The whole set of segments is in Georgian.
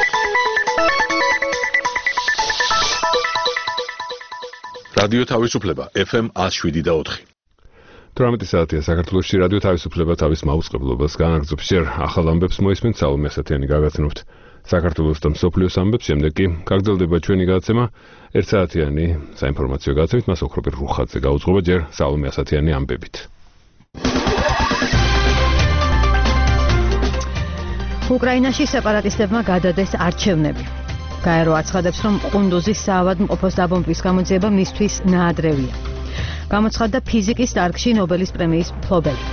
რადიო თავისუფლება FM 107.4. 18 საათია საქართველოში რადიო თავისუფლება თავის მაუწყებლობას განაგრძობს. ჯერ ახალ ამბებს მოისმენთ სალომე ასათიანი გაგაცნობთ. საქართველოს და მსოფლიოს ამბებს, შემდეგ კი გაგრძელდება ჩვენი გადაცემა. 1 საათიანი საინფორმაციო გადაცემით მას ოქროპირ რუხაძე გაუძღობა ჯერ სალომე ასათიანი ამბებით. უკრაინაში სეპარატისტებმა გადადეს არჩევნები. გაერო აცხადებს, რომ ყუნდუზის საავადმყოფოს დაბომბვის გამოძიება მისთვის ნაადრევია. გამოცხადდა ფიზიკის დარგში ნობელის პრემიის მფლობელი.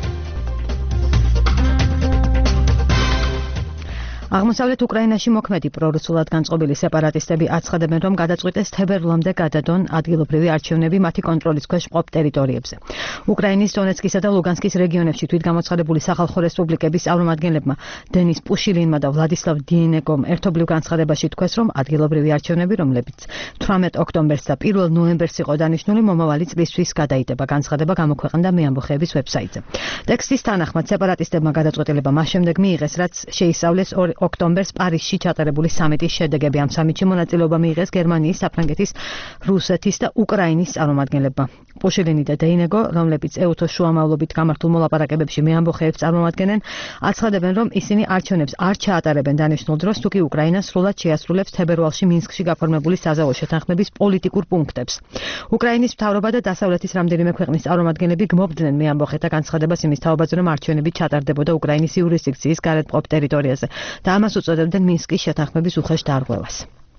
აღმოსავლეთ უკრაინაში მოქმედი პრორუსულად განწყობილი სეპარატისტები აცხადებენ, რომ გადაწყვიტეს თებერვლამდე გადადონ ადგილობრივი არჩევნები მათი კონტროლის ქვეშ მყოფ ტერიტორიებზე. უკრაინის დონეცკისა და ლუგანსკის რეგიონებში თვითგამოცხადებული სახალხო რესპუბლიკების წარმომადგენლებმა დენის პუშილინმა და ვლადისლავ დიენეკომ ერთობლივ განცხადებაში თქვეს, რომ ადგილობრივი არჩევნები, რომლებიც 18 ოქტომბერს და 1 ნოემბერს იყო დანიშნული, მომავალი წლისთვის გადაიდება. განცხადება გამოქვეყნდა მეამბოხეების ვებსაიტზე. ტექსტის თანახმად სეპარატისტებმა გადაწყვეტილება მას შემდეგ მიიღეს, რაც შეისწავლეს ოქტომბერს პარიზში ჩატარებული სამიტის შედეგები. ამ სამიტში მონაწილეობა მიიღეს გერმანიის, საფრანგეთის, რუსეთის და უკრაინის წარმომადგენლებმა. პუშილინი და დეინეგო, რომლებიც ეუთოს შუამავლობით გამართულ მოლაპარაკებებში მეამბოხეებს წარმომადგენენ, აცხადებენ, რომ ისინი არჩევნებს არ ჩაატარებენ დანიშნულ დროს, თუკი უკრაინა სრულად შეასრულებს თებერვალში მინსკში გაფორმებული საზავო შეთანხმების პოლიტიკურ პუნქტებს. უკრაინის მთავრობა და დასავლეთის რამდენიმე ქვეყნის წარმომადგენლები გმობდნენ მეამბოხეთა განცხადებას იმის თაობაზე, რომ არჩევნები ჩატარდებოდა უკრაინის იურისდიქციის გარეთ მყოფ ტერიტორიაზე. და ამას უწოდებდნენ მინსკის შეთანხმების უხეშ დარღვევას.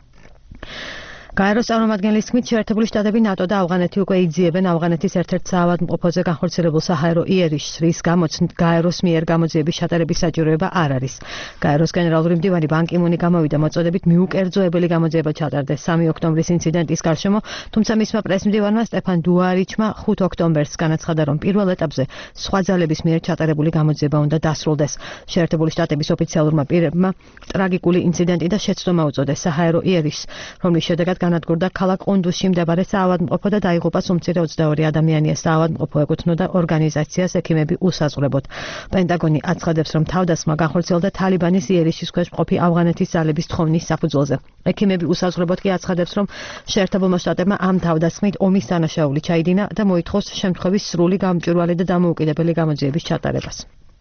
გაეროს წარმომადგენლის თქმით, შეერთებული შტატები, ნატო და ავღანეთი უკვე იძიებენ ავღანეთის ერთ-ერთ საავადმყოფოზე განხორციელებულ საჰაერო იერიში, რის გამოც გაეროს მიერ გამოძიების ჩატარების საჭიროება არ არის. გაეროს გენერალური მდივანი ბან კი მუნი გამოვიდა მოწოდებით მიუკერძოებელი გამოძიება ჩატარდეს 3 ოქტომბრის ინციდენტის გარშემო, თუმცა მისმა პრესმდივანმა სტეფან დუარიჩმა 5 ოქტომბერს განაცხადა, რომ პირველ ეტაპზე სხვა ძალების მიერ ჩატარებული გამოძიება უნდა დასრულდეს. შეერთებული შტატების ოფიციალურმა პირებმა ტრაგიკული ინციდენტი და შეცდომა უწოდეს საჰაერო იერიშს, რომლის შედეგად განადგურდა ქალაქ ყუნდუსში მდებარე საავადმყოფო და დაიღუპა უმცირე 22 ადამიანია. საავადმყოფო ეკუთვნოდა ორგანიზაციას ექიმები უსაზღვრებოდ. პენტაგონი აცხადებს, რომ თავდასხმა განხორციელდა თალიბანის იერიშის ქვეშ მყოფი ავღანეთის ძალების თხოვნის საფუძველზე. ექიმები usazღვრებოდ კი აცხადებს, რომ შეერთებულმა შტატებმა ამ თავდასხმით ომის დანაშაული ჩაიდინა და მოითხოვს შემთხვევის სრული გამჭვირვალე და დამოუკიდებელი გამოძიების ჩატარებას.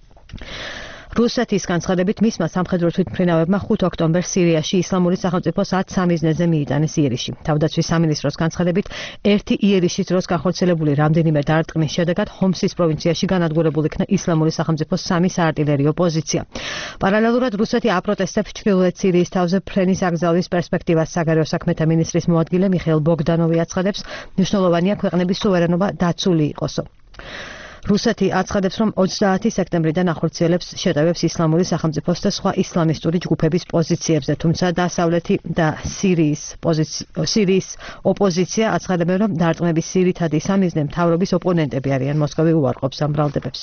რუსეთის განცხადებით მისმა სამხედრო თვითმფრინავებმა 5 ოქტომბერს სირიაში ისლამური სახელმწიფოს 13 მიზნეზე მიიტანეს იერიში. თავდაცვის სამინისტროს განცხადებით, ერთი იერიშის დროს განხორციელებული რამდენიმე დარტყმის შედეგად ჰომსის პროვინციაში განადგურებულ იქნა ისლამური სახელმწიფოს 3 საარტილერიო პოზიცია. პარალელურად რუსეთი აპროტესტებს ჩრდილოეთ სირიის თავზე ფრენის აკრძალვის პერსპექტივას. საგარეო საქმეთა მინისტრის მოადგილე მიხეილ ბოგდანოვი აცხადებს, მნიშვნელოვანია ქვეყნების სუვერენობა დაცული იყოსო. რუსეთი აცხადებს, რომ 30 სექტემბრიდან ახორციელებს შეტევებს ისლამური სახელმწიფოს და სხვა ისლამისტური ჯგუფების პოზიციებზე, თუმცა დასავლეთი და სირიის ოპოზიცია აცხადებენ, რომ დარტყმების ძირითადი სამიზნე მთავრობის ოპონენტები არიან. მოსკოვი უარყოფს ამ ბრალდებებს.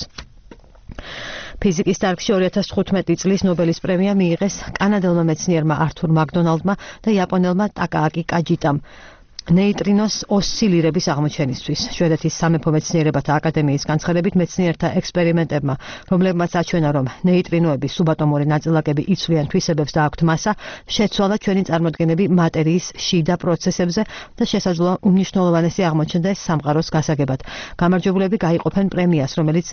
ფიზიკის დარგში 2015 წლის ნობელის პრემია მიიღეს კანადელმა მეცნიერმა ართურ მაკდონალდმა და იაპონელმა ტაკააკი კაჯიტამ ნეიტრინოს ოსცილირების აღმოჩენისთვის. შვედეთის სამეფო მეცნიერებათა აკადემიის განცხადებით, მეცნიერთა ექსპერიმენტებმა, რომლებმაც აჩვენა, რომ ნეიტრინოების სუბატომური ნაწილაკები იცვლიან თვისებებს და აქვთ მასა, შეცვალა ჩვენი წარმოდგენები მატერიის შიდა პროცესებზე და შესაძლოა უმნიშვნელოვანესი აღმოჩნდეს სამყაროს გასაგებად. გამარჯვებულები გაიყოფენ პრემიას, რომელიც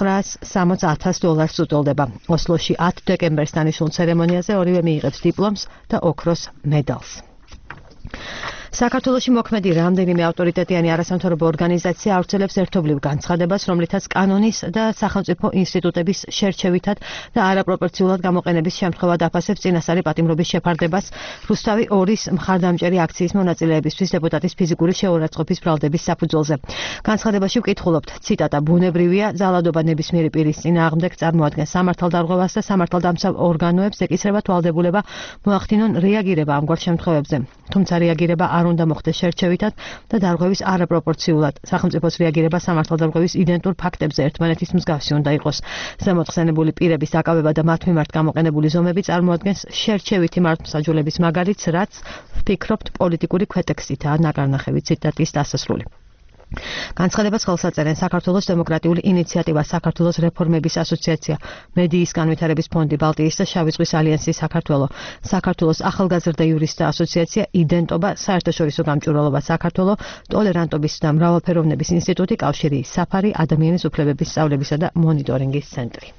$960,000 უტოლდება. ოსლოში 10 დეკემბერს დანიშნულ ცერემონიაზე ორივე მიიღებს დიპლომს და ოქროს მედალს. საქართველოში მოქმედი რამდენიმე ავტორიტეტიანი არასამთავრობო ორგანიზაცია ავრცელებს ერთობლივ განცხადებას, რომლითაც კანონის და სახელმწიფო ინსტიტუტების შერჩევითად და არაპროპორციულად გამოყენების შემთხვევა დაფასებს წინასწარი პატიმრობის შეფარდებას რუსთავი 2-ის მხარდამჭერი აქციის მონაწილეებისთვის დეპუტატის ფიზიკური შეურაცხყოფის ბრალდების საფუძველზე. განცხადებაში ვკითხულობთ, ციტატა, ბუნებრივია, ძალადობა ნებისმიერი პირის წინააღმდეგ წარმოადგენს სამართალდარღვევას და სამართალდამცავ ორგანოებს ეკისრება თვალდებულება მოახდინონ რეაგირება ამგვარ შემთხვევებზე. თუმცა რეაგირება არ უნდა მოხდეს შერჩევითად და დარღვევის არაპროპორციულად. სახელმწიფოს რეაგირება სამართალდარღვევის იდენტურ ფაქტებზე ერთმანეთის მსგავსი უნდა იყოს. ზემოხსენებული პირების დაკავება და მათ მიმართ გამოყენებული ზომები წარმოადგენს შერჩევითი მართლმსაჯულების მაგალითს, რაც ვფიქრობთ პოლიტიკური ქვეტექსტითაა ნაკარნახევი. ციტატის დასასრული. განცხადებას ხელს აწერენ საქართველოს დემოკრატიული ინიციატივა, საქართველოს რეფორმების ასოციაცია, მედიის განვითარების ფონდი, ბალტიის და შავი ზღვის ალიანსი საქართველო, საქართველოს ახალგაზრდა იურისტთა ასოციაცია, იდენტობა, საერთაშორისო გამჭვირვალობა საქართველო, ტოლერანტობის და მრავალფეროვნების ინსტიტუტი, კავშირი, საფარი, ადამიანის უფლებების სწავლებისა და მონიტორინგის ცენტრი.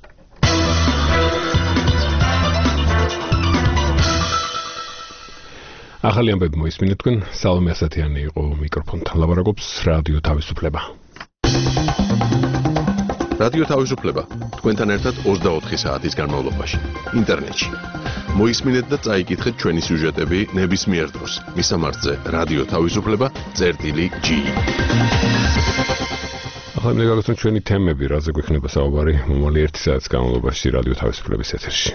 ახალი ამბები მოისმინეთ თქვენ, სალომე ასათიანი იყო მიკროფონთან, ლაპარაკობს რადიო თავისუფლება. რადიო თავისუფლება თქვენთან ერთად 24 საათის განმავლობაში, ინტერნეტში. მოისმინეთ და წაიკითხეთ ჩვენი სიუჟეტები ნებისმიერ დროს. მისამართზე რადიო თავისუფლება.gi. ახლა მე გაგაცნოთ ჩვენი თემები, რაზე გვექნება საუბარი მომავალი 1 საათის განმავლობაში რადიო თავისუფლების ეთერში.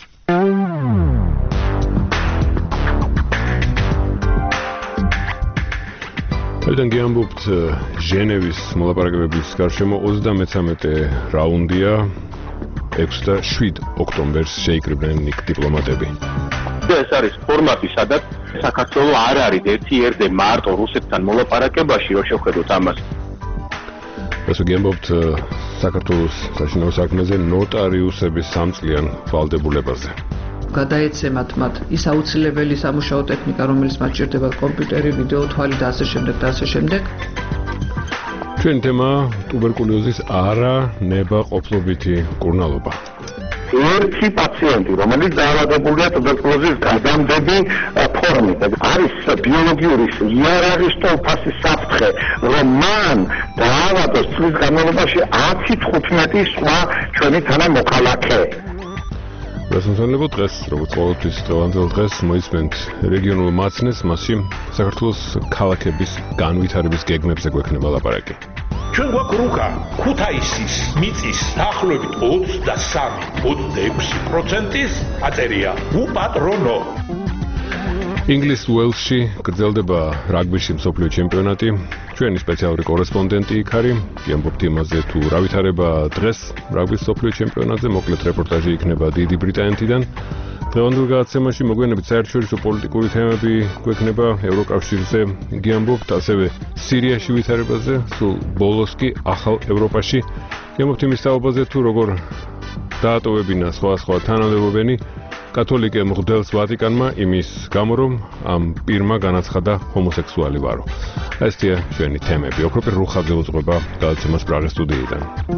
Heute geambobთ ჟენევის მოლაპარაკებების გარშემო 33 რაუნდია 6 და 7 ოქტომბერს შეიკრიბნენ დიპლომატები. ეს არის ფორმატი, სადაც საქართველოს არ არის ერთ-ერთი მარტო რუსეთთან მოლაპარაკებაში, რომ შევხედოთ ამას. ასე გეამბობთ საქართველოს საშინაო საქმეზე ნოტარიუსების სამწლიან ვალდებულებაზე. გადაეცემათ მათ ის აუცილებელი სამუშაო ტექნიკა, რომელიც მათ სჭირდება, კომპიუტერი, ვიდეო, თვალი და ასე შემდეგ და ასე შემდეგ. ჩვენი თემა ტუბერკულოზის არანებაყოფლობითი მკურნალობა. ერთი პაციენტი, რომელიც დაავადებულია ტუბერკულოზის გადამდები ფორმით, არის ბიოლოგიური იარაღის თვალსაჩინო საფრთხე, რომ მან დაავადოს წლის განმავლობაში 10-15 სხვა ჩვენი თანამოქალაქე. დასამზადებლად დღეს, როგორც ყოველთვის დღევანდელ დღეს მოისმენთ რეგიონულ მაცნეს, მასში საქართველოს ქალაქების განვითარების გეგმებზე გვექნება ლაპარაკი. ჩვენ გვაქვს რუკა ქუთაისის მიწის დაახლოებით 23-26%-ის აწერია უპატრონო. ინგლისს უელსში გრძელდება რაგბიში მსოფლიო ჩემპიონატი. ჩვენი სპეციალური კორესპონდენტი იქ არის. გიამბობთ იმაზე თუ რა ვითარება დღეს რაგბის მსოფლიო ჩემპიონატზე, მოკლედ რეპორტაჟი იქნება დიდი ბრიტანეთიდან. დღევანდელ გადაცემაში მოგვიანებით საერთაშორისო პოლიტიკური თემები გვექნება ევროკავშირზე. გიამბობთ ასევე სირიაში ვითარებაზე, სულ ბოლოს კი ახალ ევროპაში. გიამბობთ იმის თაობაზე თუ როგორ დაატოვებინა სხვა თანამდებობანი კათოლიკე მღვდელს ვატიკანმა იმის გამო, რომ ამ პირმა განაცხადა ჰომოსექსუალი ვარო. ესეა ჩვენი თემები. ოქროპირ რუხაძე უძღვება გადაცემას პრაღის სტუდიიდან.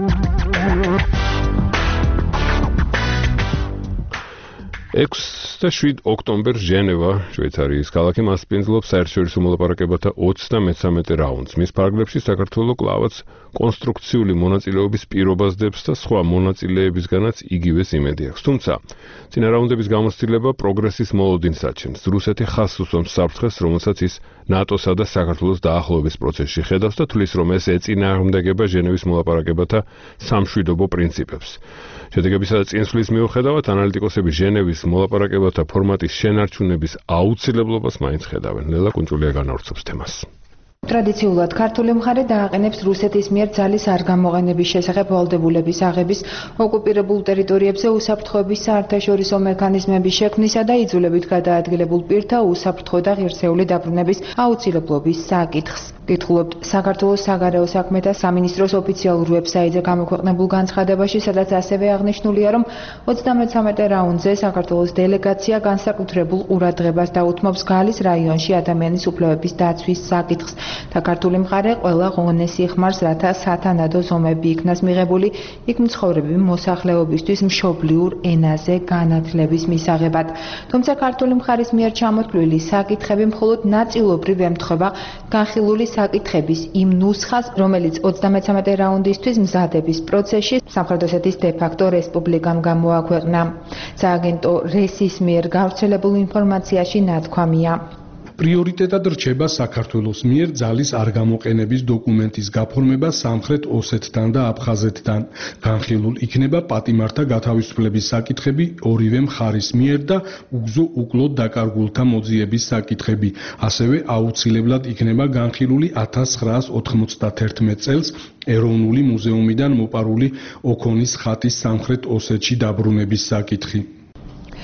6 და 7 ოქტომბერს ჟენევა, შვეიცარიის ქალაქი, მასპინძლობს საერთაშორისო მოლაპარაკებათა 33 რაუნდს. მის ფარგლებში საქართველოს კლავაც კონსტრუქციული მონაწილეობის პირობას დებს და სხვა მონაწილეებისგანაც იგივეს იმედი აქვს. თუმცა, წინა რაუნდების გამოცდილება პროგრესის მოლოდინს აჩენს. რუსეთი ხაზს უსვამს საფრთხეს, რომელსაც ის ნატოსა და საქართველოს დაახლოების პროცესში ხედავს და თვლის, რომ ეს ეწინააღმდეგება ჟენევის მოლაპარაკებათა სამშვიდობო პრინციპებს. შედეგებისა და წინსვლის მიუხედავად, ანალიტიკოსები ჟენევის მოლაპარაკებათა ფორმატის შენარჩუნების აუცილებლობას მაინც ხედავენ. ლელა კუნჭულია განავრცობს თემას. ტრადიციულად ქართული მხარე დააყენებს რუსეთის მიერ ძალის არ გამოყენების შესახებ ვალდებულების აღების, ოკუპირებულ ტერიტორიებზე უსაფრთხოების საერთაშორისო მექანიზმების შექმნისა და იძულებით გადაადგილებულ პირთა უსაფრთხო და ღირსეული დაბრუნების აუცილებლობის საკითხს. გითხულობთ საქართველოს საგარეო საქმეთა სამინისტროს ოფიციალურ ვებსაიტზე გამოქვეყნებულ განცხადებაში, სადაც ასევე აღნიშნულია, რომ 33 რაუნდზე საქართველოს დელეგაცია განსაკუთრებულ ყურადღებას დაუთმობს გალის რაიონში ადამიანის უფლებების დაცვის საკითხს და ქართული მხარე ყველა ღონეს იხმარს, რათა სათანადო ზომები იქნას მიღებული იქ მცხოვრები მოსახლეობისთვის მშობლიურ ენაზე განათლების მისაღებად. თუმცა ქართული მხარის მიერ ჩამოთვლილი საკითხები მხოლოდ ნაწილობრივ ემთხვევა განხილული საკითხების იმ ნუსხას, რომელიც 33 რაუნდისთვის მზადების პროცესში სამხრეთ ოსეთის დე-ფაქტო რესპუბლიკამ გამოაქვეყნა. სააგენტო რესის მიერ გავრცელებულ ინფორმაციაში ნათქვამია. პრიორიტეტად რჩება საქართველოს მიერ ძალის არ გამოყენების დოკუმენტის გაფორმება სამხრეთ ოსეთთან და აფხაზეთთან. განხილულ იქნება პატიმართა გათავისუფლების საკითხები ორივე მხარის მიერ და უგზო უკლოდ დაკარგულთა მოძიების საკითხები. ასევე აუცილებლად იქნება განხილული 1991 წელს ეროვნული მუზეუმიდან მოპარული ოქონის ხატის სამხრეთ ოსეთში დაბრუნების საკითხი.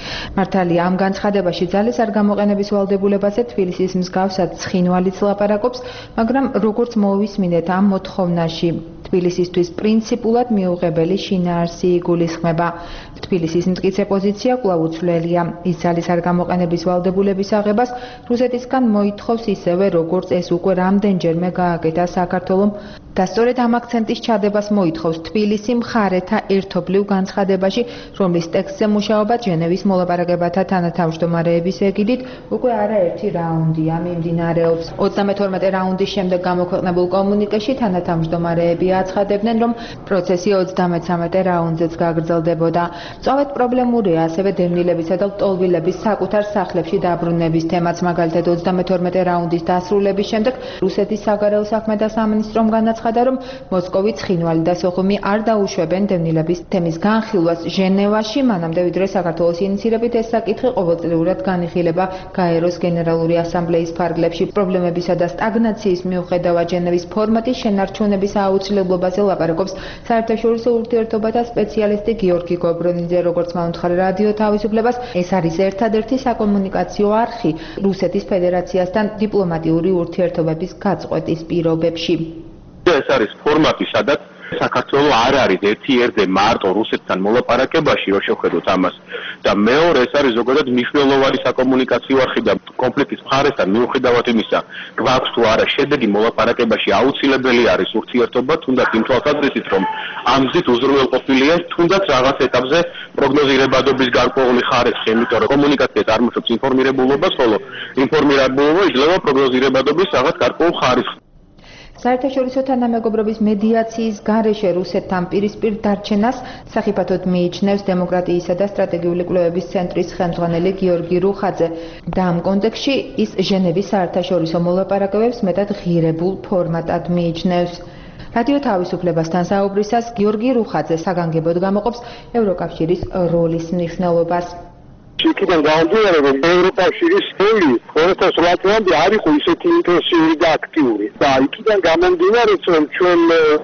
მართალია, ამ განცხადებაში ძალის არ გამოყენების ვალდებულებაზე თბილისის მსგავსად ცხინვალიც ლაპარაკობს, მაგრამ როგორც მოვისმინეთ ამ მოთხოვნაში, თბილისისთვის პრინციპულად მიუღებელი შინაარსი იგულისხმება. თბილისის მტკიცე პოზიცია კვლავ უცვლელია. ის ძალის არ გამოყენების ვალდებულების აღებას რუსეთისგან მოითხოვს ისევე, როგორც ეს უკვე რამდენჯერმე გააკეთა საქართველომ და სწორედ ამ აქცენტის ჩადებას მოითხოვს თბილისი მხარეთა ერთობლივ განცხადებაში, რომლის ტექსტზე მუშაობა ჟენევის მოლაპარაკებათა თანათავმჯდომარეების ეგიდით უკვე არაერთი რაუნდია მიმდინარეობს. 32 რაუნდის შემდეგ გამოქვეყნებულ კომუნიკეში თანათავმჯდომარეები აცხადებდნენ, რომ პროცესი 33 რაუნდზეც გაგრძელდებოდა. სწორედ პრობლემურია ასევე დევნილებისა და ლტოლვილების საკუთარ სახლებში დაბრუნების თემაც, მაგალითად 32 რაუნდის დასრულების შემდეგ რუსეთის საგარეო საქმეთა სამინისტრომ განაცხადა, რომ მოსკოვი, ცხინვალი და სოხუმი არ დაუშვებენ დევნილების თემის განხილვას ჟენევაში, მანამდე ვიდრე საქართველოს ინიციირებით ეს საკითხი ყოველწლიურად განიხილება გაეროს გენერალური ასამბლეის ფარგლებში. პრობლემებისა და სტაგნაციის მიუხედავად ჟენევის ფორმატის შენარჩუნების აუცილებლობაზე ლაპარაკობს საერთაშორისო ურთიერთობათა სპეციალისტი გიორგი გობრონიძე, როგორც მაუთხარ რადიო თავისუფლებას, ეს არის ერთადერთი საკომუნიკაციო არხი რუსეთის ფედერაციასთან დიპლომატიური ურთიერთობების გაწყვეტის პირობებში. ეს არის ფორმატი, სადაც საქართველოს არ არის ერთ-ერთი მარტო რუსეთთან მოლაპარაკებაში, რო შევხედოთ ამას. და მეორე, ეს არის ზოგადად მნიშვნელოვანი საკომუნიკაციო არხი და კონფლიქტის მხარესთან მიუხედავად იმისა, გვაქვს თუ არა შედეგი მოლაპარაკებაში, აუცილებელი არის ურთიერთობა, თუნდაც იმ თვალსაზრისით, რომ ამ გზით უზრუნველყოფილია თუნდაც რაღაც ეტაპზე პროგნოზირებადობის გარკვეული ხარისხი, იმიტომ რომ კომუნიკაცია წარმოშობს ინფორმირებულობას, ხოლო ინფორმირებულობა იძლევა პროგნოზირებადობის რაღაც გარკვეულ ხარისხს. საერთაშორისო თანამეგობრობის მედიაციის გარეშე რუსეთთან პირისპირ დარჩენას სახიფათოდ მიიჩნევს დემოკრატიისა და სტრატეგიული კვლევების ცენტრის ხელმძღვანელი გიორგი რუხაძე და ამ კონტექსტში ის ჟენევის საერთაშორისო მოლაპარაკებებს მეტად ღირებულ ფორმატად მიიჩნევს. რადიო თავისუფლებასთან საუბრისას გიორგი რუხაძე საგანგებოდ გამოყოფს ევროკავშირის როლის მნიშვნელობას. იქიდან გამომდინარე, რომ ევროკავშირის როლი 2008 წლამდე არ იყო ისეთი ინტენსიური და აქტიური. და იქიდან გამომდინარე, რომ ჩვენ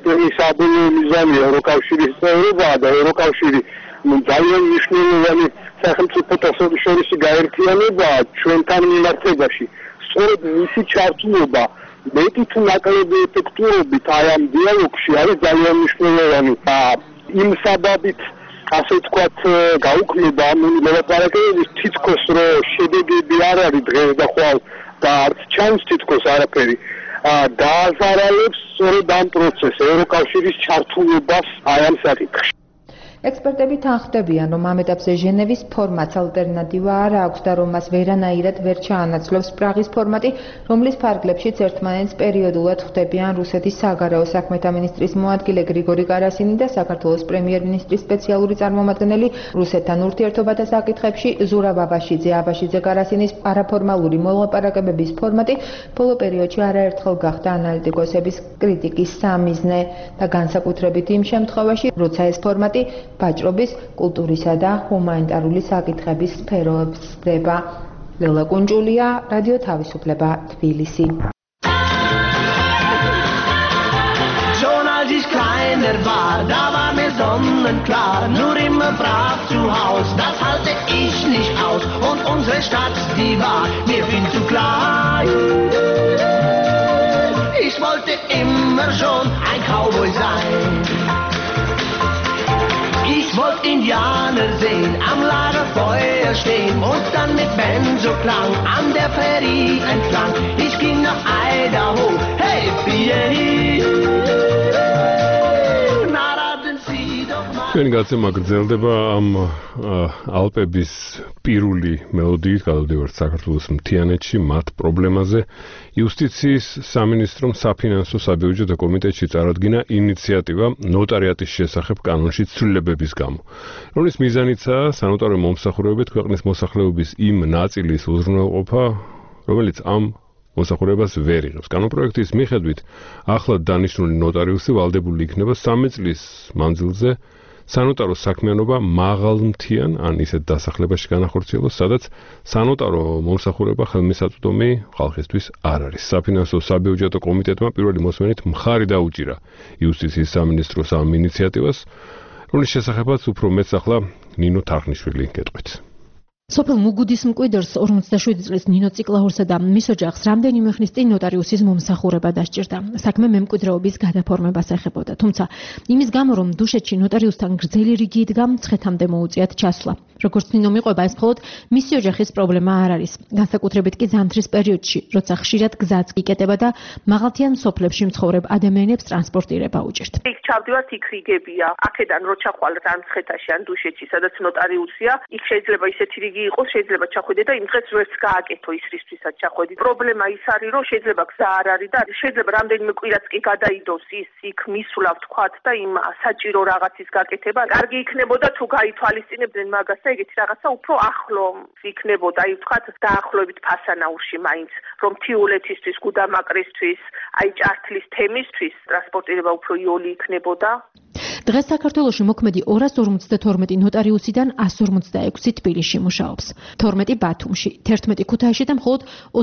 საბოლოო მიზანი ევროკავშირის წევრობაა და ევროკავშირი ძალიან მნიშვნელოვანი სახელმწიფოთა შორისი გაერთიანებაა ჩვენთან მიმართებაში. სწორედ მისი ჩართულობა მეტი თუ ნაკლები ეფექტურობით აი ამ დიალოგში არის ძალიან მნიშვნელოვანი. იმ საბაბით ასე ვთქვათ, გაუქმება ამ მოლაპარაკებების თითქოს რომ შედეგები არ არის დღეს და ხვალ და არც ჩანს თითქოს არაფერი. დააზარალებს სწორედ ამ პროცესს, ევროკავშირის ჩართულობას აი ამ საკითხში. ექსპერტები თანხმდებიან, რომ ამ ეტაპზე ჟენევის ფორმატს ალტერნატივა არ აქვს და რომ მას ვერანაირად ვერ ჩაანაცვლებს პრაღის ფორმატი, რომლის ფარგლებშიც ერთმანეთს პერიოდულად ხვდებიან რუსეთის საგარეო საქმეთა მინისტრის მოადგილე გრიგორი კარასინი და საქართველოს პრემიერ-მინისტრის სპეციალური წარმომადგენელი რუსეთთან ურთიერთობათა საკითხებში ზურაბ აბაშიძე. აბაშიძე კარასინის არაფორმალური მოლაპარაკებების ფორმატი ბოლო პერიოდში არაერთხელ გახდა ანალიტიკოსების კრიტიკის სამიზნე და განსაკუთრებით იმ შემთხვევაში, როცა ეს ფორმატი ვაჭრობის, კულტურისა და ჰუმანიტარული საკითხების სფეროებს ხდება. ლელა კუნჯულია, რადიო თავისუფლება, თბილისი. Schon als ich kleiner war, da war mir sonnenklar, nur immer brav zu Haus, das halte ich nicht aus. Und unsere Stadt, die war mir viel zu klein. Ich wollte immer schon ein Cowboy sein. Ich wollte Indianer sehen, am Lagerfeuer stehen und dann mit Benzoklang an der Prärie entlang. Ich ging nach Idaho, hey, ჩვენი გაცემა გრძელდება ამ ალპების პირული მელოდიით, გადავდივართ საქართველოს მთიანეთში, მათ პრობლემაზე. იუსტიციის სამინისტრომ საფინანსო საბიუჯეტო კომიტეტში წარადგინა ინიციატივა ნოტარიატის შესახებ კანონში ცვლილებების გამო, რომლის მიზანიცაა სანოტარო მომსახურებით ქვეყნის მოსახლეობის იმ ნაწილის უზრუნველყოფა, რომელიც ამ მოსახურებას ვერ იღებს. კანონპროექტის მიხედვით, ახლად დანიშნული ნოტარიუსი ვალდებული იქნება 3 წლის მანძილზე სანოტარო საქმიანობა მაღალმთიან ან ისეთ დასახლებაში განახორციელოს, სადაც სანოტარო მომსახურება ხელმისაწვდომი ხალხისთვის არ არის. საფინანსო საბიუჯეტო კომიტეტმა პირველი მოსმენით მხარი დაუჭირა იუსტიციის სამინისტროს ამ ინიციატივას, რომლის შესახებაც უფრო მეტს ახლა ნინო თარხნიშვილი გეტყვით. სოფელ მუგუდის მკვიდრს 47 წლის ნინო ციკლაურსა და მის ოჯახს რამდენიმე ხნის წინ ნოტარიუსის მომსახურება დასჭირდა. საქმე მემკვიდრეობის გადაფორმებას ეხებოდა, თუმცა იმის გამო, რომ დუშეთში ნოტარიუსთან გრძელი რიგი იდგა, მცხეთამდე მოუწიათ ჩასვლა. როგორც ნინო მიყვება, ეს მხოლოდ მისი ოჯახის პრობლემა არ არის. განსაკუთრებით კი ზამთრის პერიოდში, როცა ხშირად გზაც იკეტება და მაღალთიან სოფლებში მცხოვრებ ადამიანებს ტრანსპორტირება უჭირთ. იქ ჩავდივართ, იქ რიგებია. აქედან რო ჩახვალთ ან მცხეთაში, ან დუშეთში, სადაც ნოტარიუსია, იქ შეიძლება ისეთი რიგი იყოს, შეიძლება ჩახვიდე და იმ დღეს ვერც გააკეთო ის რისთვისაც ჩახვედი. პრობლემა ის არის, რომ შეიძლება გზა არ არის და შეიძლება რამდენიმე კვირაც კი გადაიდოს ის იქ მისვლა ვთქვათ და იმ საჭირო რაღაცის გაკეთება. კარგი იქნებოდა თუ გაითვალისწინებდნენ მაგას და ეგეთი რაღაცა უფრო ახლო იქნებოდა, აი ვთქვათ დაახლოებით ფასანაურში მაინც, რომ თიულეთისთვის, გუდამაკრისთვის, აი ჭართლის თემისთვის ტრანსპორტირება უფრო იოლი იქნებოდა. დღეს საქართველოში მოქმედი 252 ნოტარიუსიდან 156 თბილისში მუშაობს. 12 ბათუმში, 11 ქუთაისში და მხოლოდ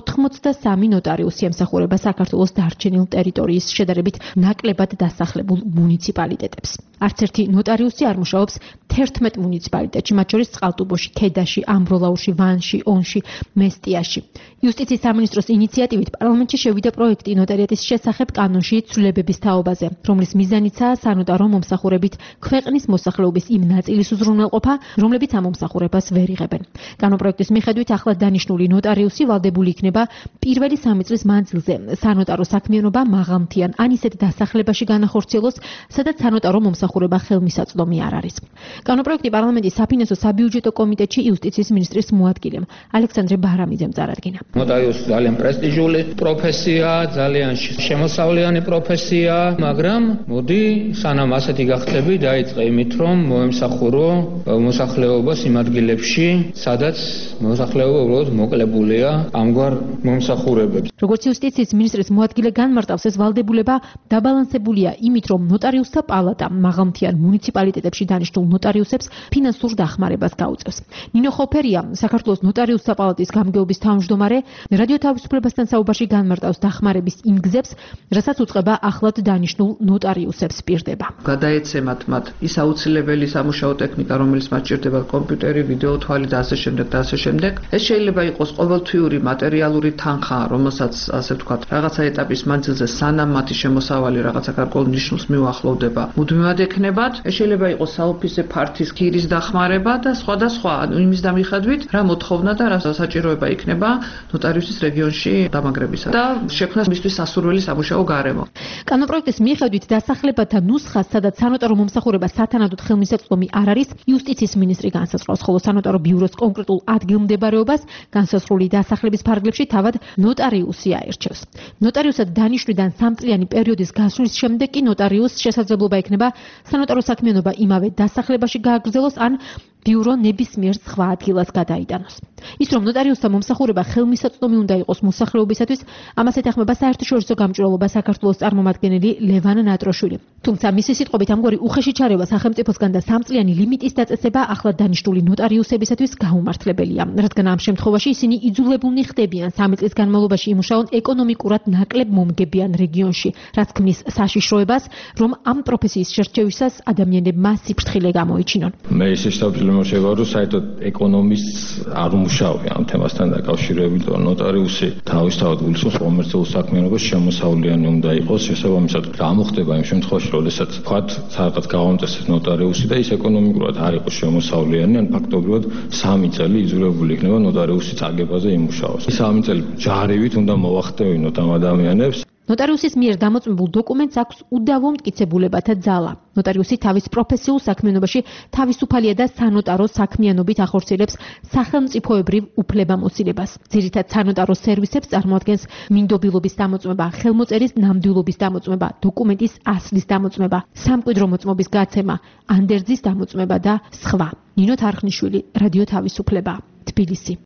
83 ნოტარიუსი ემსახურება საქართველოს დარჩენილ ტერიტორიის შედარებით ნაკლებად დასახლებულ მუნიციპალიტეტებს. არც ერთი ნოტარიუსი არ მუშაობს 11 მუნიციპალიტეტში, მათ შორის წყალტუბოში, ქედაში, ამბროლაურში, ვანში, ონში, მესტიაში. იუსტიციის სამინისტროს ინიციატივით პარლამენტში შევიდა პროექტი ნოტარიატის შესახებ კანონში ცვლილებების თაობაზე, რომლის მიზანიცაა სანოტარო მომსახურებით ქვეყნის მოსახლეობის იმ ნაწილის უზრუნველყოფა, რომლებიც ამ მომსახურებას ვერ იღებენ. კანონპროექტის მიხედვით ახლად დანიშნული ნოტარიუსი ვალდებული იქნება პირველი 3 წლის მანძილზე სანოტარო საქმიანობა მაღალმთიან ან ისეთ დასახლებაში განახორციელოს, სადაც სანოტარო მომსახურება ხელმისაწვდომი არ არის. კანონპროექტი პარლამენტის საფინანსო საბიუჯეტო კომიტეტში იუსტიციის მინისტრის მოადგილემ ალექსანდრე ბარამიძემ წარადგინა. ნოტარიუსი ძალიან პრესტიჟული პროფესიაა, ძალიან შემოსავლიანი პროფესია, მაგრამ მოდი სანამ ასეთი გახდები, დაიწყე იმით, რომ მოემსახურო მოსახლეობას იმ ადგილებში, სადაც მოსახლეობა უბრალოდ მოკლებულია ამგვარ მომსახურებებს. როგორც იუსტიციის მინისტრის მოადგილე განმარტავს, ეს ვალდებულება დაბალანსებულია იმით, რომ ნოტარიუსთა პალატა მაღალმთიან მუნიციპალიტეტებში დანიშნულ ნოტარიუსებს ფინანსურ დახმარებას გაუწევს. ნინო ხოფერია, საქართველოს ნოტარიუსთა პალატის გამგეობის თავმჯდომარე, რადიო თავისუფლებასთან საუბარში განმარტავს დახმარების იმ გზებს, რასაც უწყება ახლად დანიშნულ ნოტარიუსებს პირდება. გადაეცემათ მათ ის აუცილებელი სამუშაო ტექნიკა, რომელიც მათ ჭირდება, კომპიუტერი, ვიდეო თვალი და ასე შემდეგ და ასე შემდეგ. ეს შეიძლება იყოს ყოველთვიური მატერიალური თანხა, რომელსაც ასე ვთქვათ, რაღაცა ეტაპის მანძილზე სანამ მათი შემოსავალი რაღაცა გარკვეულ ნიშნულს მიუახლოვდება, მუდმივად ექნებათ. ეს შეიძლება იყოს საოფისე ფართის ქირის დახმარება და სხვადასხვა, იმის დამიხედვით, რა მოთხოვნა და რა საჭიროება იქნება ნოტარიუსის რეგიონში დამაგრებისა და შექმნას მისთვის სასურველი სამუშაო გარემო. კანონპროექტის მიხედვით დასახლებათა ნუსხას, სადაც სანოტარო მომსახურება სათანადოდ ხელმისაწვდომი არ არის, იუსტიციის მინისტრი განსაზღვრავს, ხოლო სანოტარო ბიუროს კონკრეტულ ადგილმდებარეობას განსაზღვრული დასახლების ფარგლებში თავად ნოტარიუსი აერჩევს. ნოტარიუსად დანიშვნიდან 3 წლიანი პერიოდის გასვლის შემდეგ კი ნოტარიუსს შესაძლებლობა ექნება სანოტარო საქმიანობა იმავე დასახლებაში გააგრძელოს ან ბიურო ნებისმიერ სხვა ადგილას გადაიტანოს. ის რომ ნოტარიუსთა მომსახურება ხელმისაწვდომი უნდა იყოს მოსახლეობისათვის, ამას ეთანხმება საერთაშორისო გამჭვირვალობა საქართველოს წარმომადგენელი ლევან ნატროშვილი. თუმცა მისი სიტყვებით ამგვარი უხეში ჩარევა სახელმწიფოსგან და 3 წლიანი ლიმიტის დაწესება ახლად დანიშნული ნოტარიუსებისათვის გაუმართლებელია, რადგან ამ შემთხვევაში ისინი იძულებულნი ხდებიან 3 წლის განმავლობაში იმუშაონ ეკონომიკურად ნაკლებ მომგებიან რეგიონში, რაც ქმნის საშიშროებას, რომ ამ პროფესიის შერჩევისას ადამიანებმა სიფრთხილე გამოიჩინონ. მე შემოშევარო საერთოდ ეკონომისტს არ უმუშავია ამ თემასთან დაკავშირებით, რომ ნოტარიუსი თავისთავად გულისხმობს კომერციულ საქმიანობას შემოსავლიანი უნდა იყოს, შესაბამისად რა მოხდება იმ შემთხვევაში, როდესაც თქვათ საერთოდ გავამწესებს ნოტარიუსი და ის ეკონომიკურად არ იყოს შემოსავლიანი, ან ფაქტობრივად 3 წელი იძულებული იქნება ნოტარიუსი წაგებაზე იმუშაოს. 3 წელი ჯარივით უნდა მოვახტევინოთ ამ ადამიანებს. ნოტარიუსის მიერ დამოწმებულ დოკუმენტს აქვს უდავო მტკიცებულებათა ძალა. ნოტარიუსი თავის პროფესიულ საქმიანობაში თავისუფალია და სანოტარო საქმიანობით ახორციელებს სახელმწიფოებრივ უფლებამოსილებას. ძირითად სანოტარო სერვისებს წარმოადგენს მინდობილობის დამოწმება, ხელმოწერის ნამდვილობის დამოწმება, დოკუმენტის ასლის დამოწმება, სამკვიდრო მოწმობის გაცემა, ანდერძის დამოწმება და სხვა. ნინო თარხნიშვილი, რადიო თავისუფლება, თბილისი.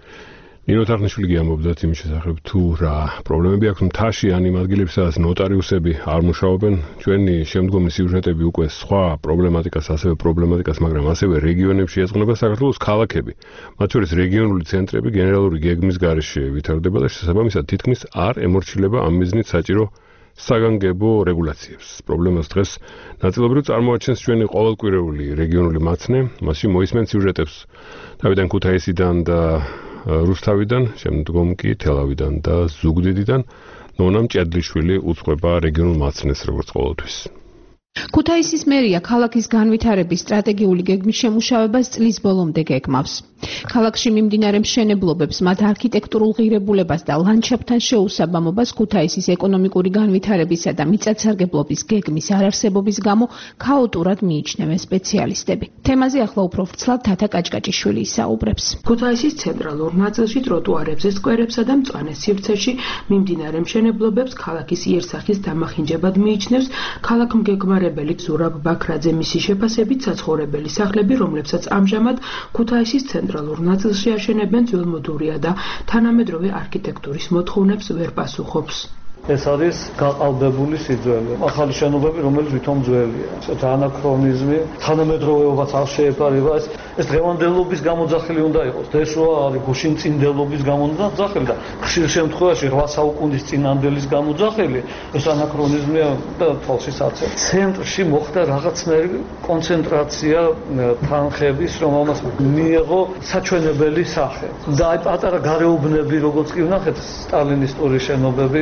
ნინო თარხნიშვილი ამბობს იმის შესახებ, თუ რა პრობლემები აქვს მთაში ან იმ ადგილებში, სადაც ნოტარიუსები არ მუშაობენ. ჩვენი შემდგომი სიუჟეტები უკვე სხვა პრობლემატიკას, მაგრამ ასევე რეგიონებში ეძღვნება საქართველოს ქალაქები. მათ შორის რეგიონული ცენტრები გენერალური გეგმის გარეშე ვითარდება და შესაბამისად თითქმის არ ემორჩილება ამ მიზნით საჭირო საგანგებო რეგულაციებს. პრობლემას დღეს ნაწილობრივ წარმოაჩენს ჩვენი ყოველკვირეული რეგიონული მაცნე, მასში მოისმენთ სიუჟეტებს თავიდან ქუთაისიდან და რუსთავიდან, შემდგომ კი თელავიდან და ზუგდიდიდან. ნონა მჭედლიშვილი უძღვება რეგიონულ მაცნეს როგორც ყოველთვის. ქუთაისის მერია ქალაქის განვითარების სტრატეგიული გეგმის შემუშავებას წლის ბოლომდე გეგმავს. ქალაქში მიმდინარე მშენებლობებს, მათ არქიტექტურულ ღირებულებას და ლანდშაფტთან შეუსაბამობას ქუთაისის ეკონომიკური განვითარებისა და მიწათსარგებლობის გეგმის არარსებობის გამო ქაოტურად მიიჩნევენ სპეციალისტები. თემაზე ახლა უფრო ვრცლად თათა კაჭკაჭიშვილი ისაუბრებს. ქუთაისის ცენტრალურ ნაწილში ტროტუარებზე, სკვერებსა და მწვანე სივრცეში მიმდინარე მშენებლობებს ქალაქის იერსახის დამახინჯებად მიიჩნევს ქალაქმგეგმარებელი ზურაბ ბაქრაძე. მისი შეფასებით საცხოვრებელი სახლები, რომლებსაც ამჟამად ქუთაისის ცენტრალურ ნაწილში აშენებენ, ძველმოდურია და თანამედროვე არქიტექტურის მოთხოვნებს ვერ პასუხობს. ეს არის გაყალბებული სიძველე. ახალი შენობები, რომელიც ვითომ ძველია. ესეთი ანაქრონიზმი, თანამედროვეობაც არ შეეპარება. ეს დღევანდელობის გამოძახილი უნდა იყოს. დეშვა არის გუშინწინდელობის გამოძახილი და ხშირ შემთხვევაში 8 საუკუნის წინანდელის გამოძახილი. ეს ანაქრონიზმია და თვალშიც აცემ. ცენტრში მოხდა რაღაცნაირი კონცენტრაცია თანხების, რომ ამას მიიღო საჩვენებელი სახე. და აი პატარა გარეუბნები, როგორც კი ვნახეთ, სტალინისტური შენობები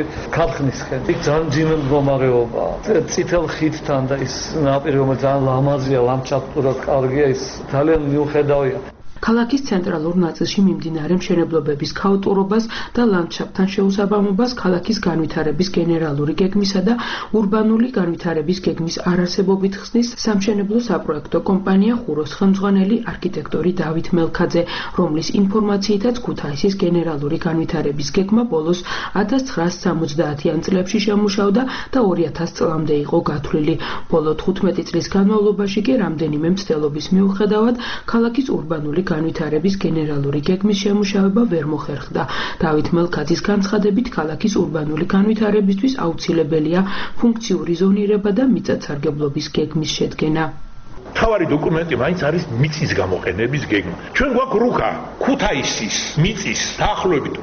იქ ძალიან ძიმე მდგომარეობა. წითელ ხიდთან და ის ნაპირი, რომელიც ძალიან ლამაზია, ლანდშაფტურად კარგია, ის ძალიან მიუხედავია. ქალაქის ცენტრალურ ნაწილში მიმდინარე მშენებლობების ქაოტურობას და ლანდშაფტთან შეუსაბამობას ქალაქის განვითარების გენერალური გეგმისა და ურბანული განვითარების გეგმის არარსებობით ხსნის სამშენებლო საპროექტო კომპანია ხუროს ხელმძღვანელი არქიტექტორი დავით მელქაძე, რომლის ინფორმაციითაც ქუთაისის გენერალური განვითარების გეგმა ბოლოს 1970-იან წლებში შემუშავდა და 2000 წლამდე იყო გათვლილი. ბოლო 15 წლის განმავლობაში კი რამდენიმე მცდელობის მიუხედავად ქალაქის ურბანული განვითარების გენერალური გეგმის შემუშავება ვერ მოხერხდა. დავით მელქაძის განცხადებით, ქალაქის ურბანული განვითარებისთვის აუცილებელია ფუნქციური ზონირება და მიწათსარგებლობის გეგმის შედგენა. თავარი დოკუმენტი მაინც არის მიწის გამოყენების გეგმა. ჩვენ გვაქვს რუკა ქუთაისის მიწის დაახლოებით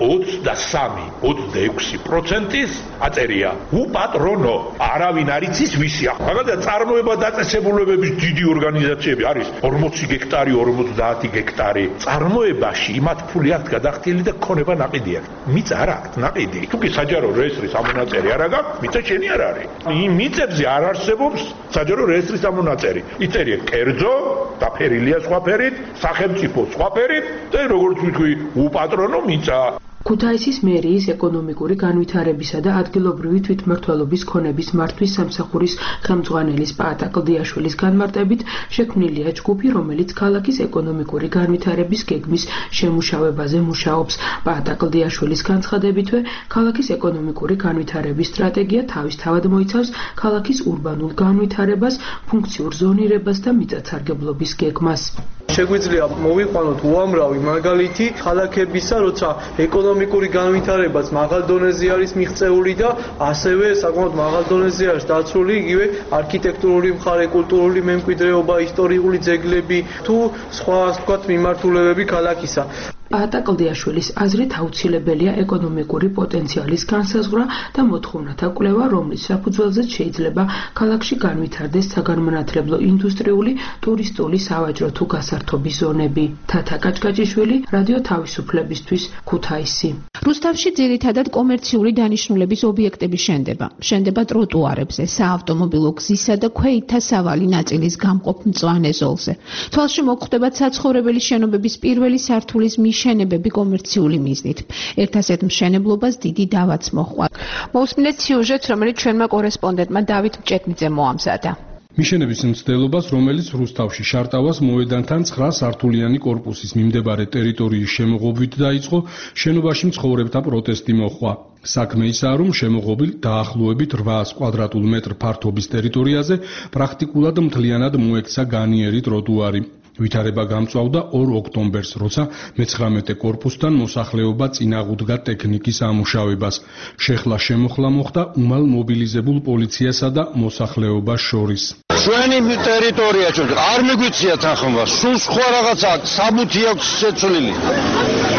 23-26%-ის აწერია უპატრონო. არავინ არ იცის ვისია. მაგალითად, წარმოება დაწესებულებების დიდი ორგანიზაციები არის 40 გექტარი, 50 გექტარი. წარმოებაში იმათ ფული აქვს გადახდილი და ქონება ნაყიდი აქვს. მიწა არ აქვს ნაყიდი. თუ კი საჯარო რეესტრის ამონაწერი არ აქვს, მიწა შენი არ არის. იმ მიწებზე არ არსებობს საჯარო რეესტრის ამონაწერი. იწერია კერძო, დაფერილია სხვა ფერით, სახელმწიფო სხვა ფერით და როგორც ვთქვი, უპატრონო მიწა. ქუთაისის მერიის ეკონომიკური განვითარებისა და ადგილობრივი თვითმმართველობის ქონების მართვის სამსახურის ხელმძღვანელის პაატა კლდიაშვილის განმარტებით შექმნილია ჯგუფი, რომელიც ქალაქის ეკონომიკური განვითარების გეგმის შემუშავებაზე მუშაობს. პაატა კლდიაშვილის განცხადებითვე, ქალაქის ეკონომიკური განვითარების სტრატეგია თავისთავად მოიცავს ქალაქის ურბანულ განვითარებას, ფუნქციურ ზონირებას და მიწათსარგებლობის გეგმას. შეგვიძლია მოვიყვანოთ უამრავი მაგალითი ქალაქებისა, როცა ეკონომიკური განვითარებაც მაღალ დონეზე არის მიღწეული და ასევე საკმაოდ მაღალ დონეზე არის დაცული იგივე არქიტექტურული მხარე, კულტურული მემკვიდრეობა, ისტორიული ძეგლები თუ სხვა ვთქვათ მიმართულებები ქალაქისა. პაატა კლდიაშვილის აზრით აუცილებელია ეკონომიკური პოტენციალის განსაზღვრა და მოთხოვნათა კვლევა, რომლის საფუძველზეც შეიძლება ქალაქში განვითარდეს საგანმანათლებლო ინდუსტრიული, ტურისტული, სავაჭრო თუ გასართობი ზონები. თათა კაჭკაჭიშვილი, რადიო თავისუფლებისთვის, ქუთაისი. რუსთავში ძირითადად კომერციული დანიშნულების ობიექტები შენდება. შენდება ტროტუარებზე, საავტომობილო გზისა და ქვეითთა სავალი ნაწილის გამყოფ მწვანე ზოლზე. თვალში მოგხვდება საცხოვრებელი შენობების პირველი სართულის მიშენებები კომერციული მიზნით. ერთ ასეთ მშენებლობას დიდი დავაც მოჰყვა. მოусმინეთ სიუჟეტს, რომელიც ჩვენმა კორესპონდენტმა დავით მჭედლიძემ მოამზადა. მიშენების მცდელობას, რომელიც რუსთავში შარტავას მოედანთან 9 სართულიანი კორპუსის მიმდებარე ტერიტორიის შემოღობვით დაიწყო, შენობაში მცხოვრებთა პროტესტი მოჰყვა. საქმე ისაა, რომ შემოღობილ დაახლოებით 800 კვადრატულ მეტრ ფართობის ტერიტორიაზე პრაქტიკულად მთლიანად მოექცა განიერი ტროტუარი. ვითარება გამწვავდა 2 ოქტომბერს, როცა მე-19 კორპუსთან მოსახლეობა წინაღუდგა ტექნიკის ამუშავებას. შეხლა შემოხლა მოხდა უმალ მობილიზებულ პოლიციასა და მოსახლეობას შორის. ჩვენი ტერიტორია არ მიგვიწია თანხმობა, სულ სხვა რაღაცა საბუთი აქვს შეცვლილი. და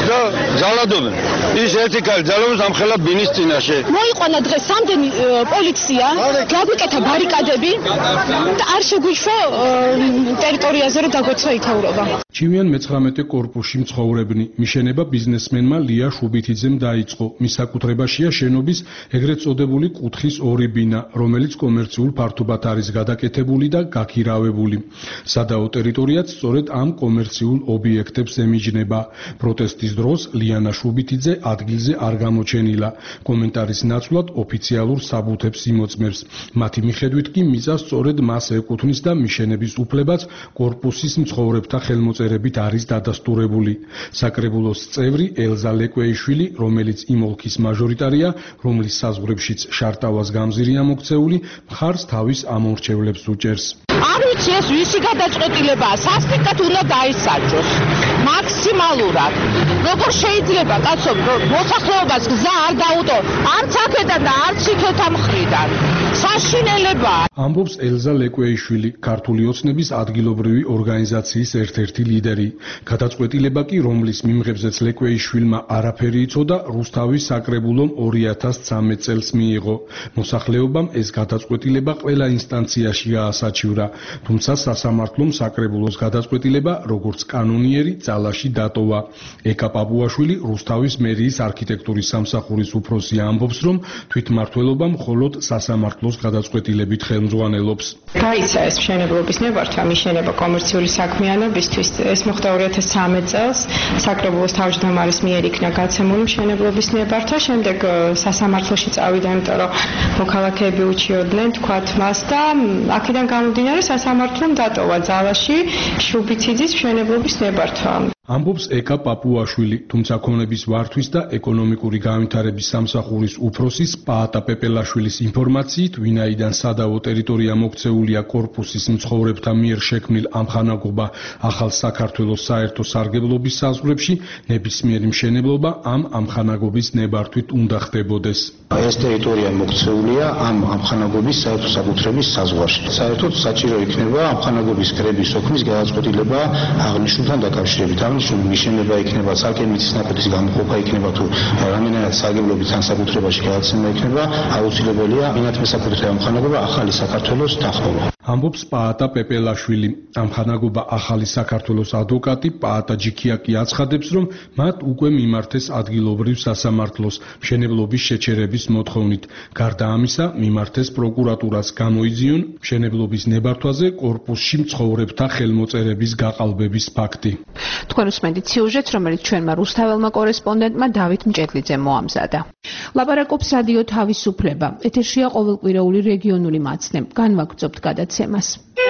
ძალადობენ. ის ერთი კაცი ძალადობს ამ ხელა ბინის წინაშე. მოიყვანა დღეს სამდენი პოლიცია, გაგვიკეთა ბარიკადები და არ შეგვიშვა ტერიტორიაზე რომ დაგვეცვა იქაურობა. ჩივიან მე-19 კორპუსში მცხოვრებნი. მიშენება ბიზნესმენმა ლია შუბითიძემ დაიწყო. მის საკუთრებაშია შენობის ეგრეთ წოდებული კუთხის ორი ბინა, რომელიც კომერციულ ფართობად არის გადაკეთებული და გაქირავებული. სადაო ტერიტორიაც სწორედ ამ კომერციულ ობიექტებს ემიჯნება. პროტესტის დროს ლიანა შუბითიძე ადგილზე არ გამოჩენილა. კომენტარის ნაცვლად ოფიციალურ საბუთებს იმოწმებს. მათი მიხედვით კი მიზა სწორედ მას ეკუთვნის და მიშენების უფლებაც კორპუსის მცხოვრებთა ხელმოწერებით არის დადასტურებული. საკრებულოს წევრი ელზა ლეკვეიშვილი, რომელიც იმ ოლქის მაჟორიტარია, რომლის საზღვრებშიც შარტავას გამზირია მოქცეული, მხარს თავის ამორჩევლებს უჭერს. არ ვიცი ეს ვისი გადაწყვეტილებაა, სასტიკად უნდა დაისაჯოს. მაქსიმალურად. როგორ შეიძლება კაცო მოსახლეობას გზა არ დაუტო, არც აქედან და არც იქეთა მხრიდან. საშინელებაა. ამბობს ელზა ლეკვეიშვილი, ქართული ოცნების ადგილობრივი ორგანიზაციის ერთ-ერთი ლიდერი. გადაწყვეტილება კი, რომლის მიმღებზეც ლეკვეიშვილმა არაფერი იცოდა, რუსთავის საკრებულომ 2013 წელს მიიღო. მოსახლეობამ ეს გადაწყვეტილება ყველა ინსტანციაში გაასაჩივრა, თუმცა სასამართლომ საკრებულოს გადაწყვეტილება, როგორც კანონიერი, ძალაში დატოვა. ეკა პაპუაშვილი, რუსთავის მერიის არქიტექტურის სამსახურის უფროსი ამბობს, რომ თვითმმართველობა მხოლოდ სასამართლოს გადაწყვეტილებით ხელმძღვანელობს. გაიცა ეს მშენებლობის ნებართვა, მიშენება კომერციული საქმიანობისთვის. ეს მოხდა 2013 წელს. საკრებულოს თავმჯდომარის მიერ იქნა გაცემული მშენებლობის ნებართვა. შემდეგ სასამართლოში წავიდა, იმიტომ რომ მოქალაქეები უჩიოდნენ თქვათ მას და აქედან გამომდინარე სასამართლომ დატოვა ძალაში შუბითიძის მშენებლობის ნებართვა. ამბობს ეკა პაპუაშვილი, თუმცა ქონების ვართვის და ეკონომიკური განვითარების სამსახურის უფროსის პაატა პეპელაშვილის ინფორმაციით, ვინაიდან სადავო ტერიტორია მოქცეულია კორპუსის მცხოვრებთა მიერ შექმნილ ამხანაგობა ახალ საქართველოს საერთო სარგებლობის საზღვრებში, ნებისმიერი მშენებლობა ამ ამხანაგობის ნებართვით უნდა ხდებოდეს. ეს ტერიტორია მოქცეულია ამ ამხანაგობის საერთო საკუთრების საზღვარში. საერთოდ საჭირო იქნება ამხანაგობის კრების ოქმის გადაწყვეტილება აღნიშნულთან დაკავშირებით. მიშენება იქნება ცალკე მიწის ნაყოფის გამოყოფა იქნება თუ რამდენად სარგებლობის განსაკუთრებაში გადაცემა იქნება, აუცილებელია მინათმე საკუთრება ამხანაგობა ახალი საქართველოს დახმობა. ამბობს პაატა პეპელაშვილი. ამხანაგობა ახალი საქართველოს ადვოკატი პაატა ჯიქიაკი აცხადებს, რომ მათ უკვე მიმართეს ადგილობრივ სასამართლოს მშენებლობის შეჩერების მოთხოვნით. გარდა ამისა, მიმართეს პროკურატურას გამოიძიონ მშენებლობის ნებართვაზე კორპუსში მცხოვრებთა ხელმოწერების გაყალბების ფაქტი. თქვენ უსმენთ სიუჟეტს, რომელიც ჩვენმა რუსთაველმა კორესპონდენტმა დავით მჭედლიძემ მოამზადა. ლაპარაკობს რადიო თავისუფლება. ეთერშია ყოველკვირეული რეგიონული მაცნე. განვაგრძობთ გადაცემას.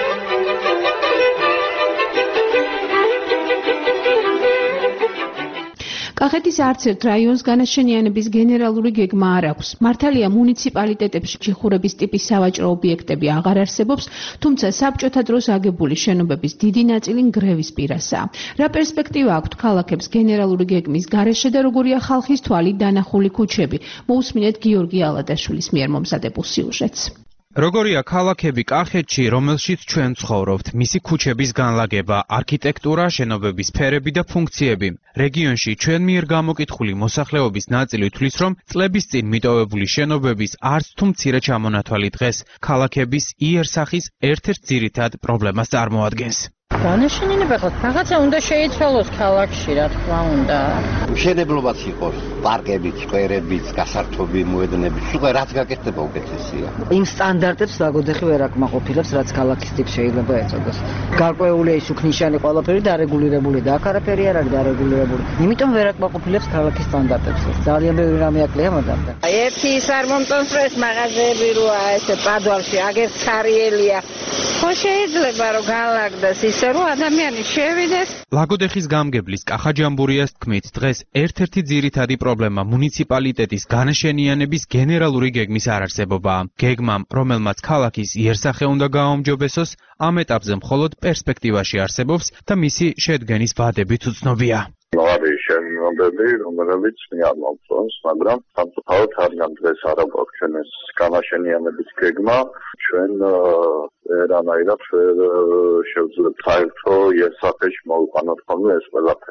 კახეთის არც ერთ რაიონს განაშენიანების გენერალური გეგმა არ აქვს. მართალია მუნიციპალიტეტებში ჩიხურების ტიპის სავაჭრო ობიექტები აღარ არსებობს, თუმცა საბჭოთა დროს აგებული შენობების დიდი ნაწილი ნგრევის პირასაა. რა პერსპექტივა აქვთ ქალაქებს გენერალური გეგმის გარეშე და როგორია ხალხის თვალით დანახული ქუჩები? მოусმინეთ გიორგი ალადაშვილის მიერ მომზადებულ სიუჟეტს. როგორია ქალაქები კახეთში, რომელშიც ჩვენ ცხოვრობთ, მისი ქუჩების განლაგება, არქიტექტურა, შენობების სფერები და ფუნქციები. რეგიონში ჩვენ მიერ გამოკითხული მოსახლეობის ნაწილი თვლის, რომ წლების წინ მიტოვებული შენობების არც თუ მცირე ჩამონათვალი დღეს ქალაქების იერსახის ერთ-ერთ ძირითად პრობლემას წარმოადგენს. განაშენიანება რაღაცა უნდა შეიცვალოს ქალაქში, რა თქმა უნდა. მშენებლობაც იყოს, პარკებით, სკვერებით, გასართობი მოედნებით, უკვე რაც გაკეთდება უკეთესია. იმ სტანდარტებს ლაგოდეხი ვერ აკმაყოფილებს, რაც ქალაქის ტიპს შეიძლება ეწოდოს. გარკვეულია ის უქნიშანი ყველაფერი დარეგულირებული და აქ არაფერი არ არის დარეგულირებული. იმიტომ ვერ აკმაყოფილებს ქალაქის სტანდარტებს. ძალიან ბევრი რამე აკლია მაგალითად. ერთი ის არ მომწონს, რომ ეს მაღაზიები როა ესე პადვალში, აგერ ცარიელია. ხო შეიძლება რომ განლაგდეს ისე რომ ადამიანი შევიდეს. ლაგოდეხის გამგებლის კახაჯამბურიას თქმით, დღეს ერთ-ერთი ძირითადი პრობლემა მუნიციპალიტეტის განაშენიანების გენერალური გეგმის არარსებობაა. გეგმამ, რომელმაც ქალაქის იერსახე უნდა გააუმჯობესოს, ამ ეტაპზე მხოლოდ პერსპექტივაში არსებობს და მისი შედგენის ვადებით უცნობია. არის შენობები, რომელიც არ მომწონს, მაგრამ სამწუხაროდ რადგან დღეს არ აქვს ჩვენ ეს განაშენიანების გეგმა, ჩვენ ვერანაირად შევძლებთ საერთო იერსახეში მოვიყვანოთ ხოლმე ეს ყველაფერი.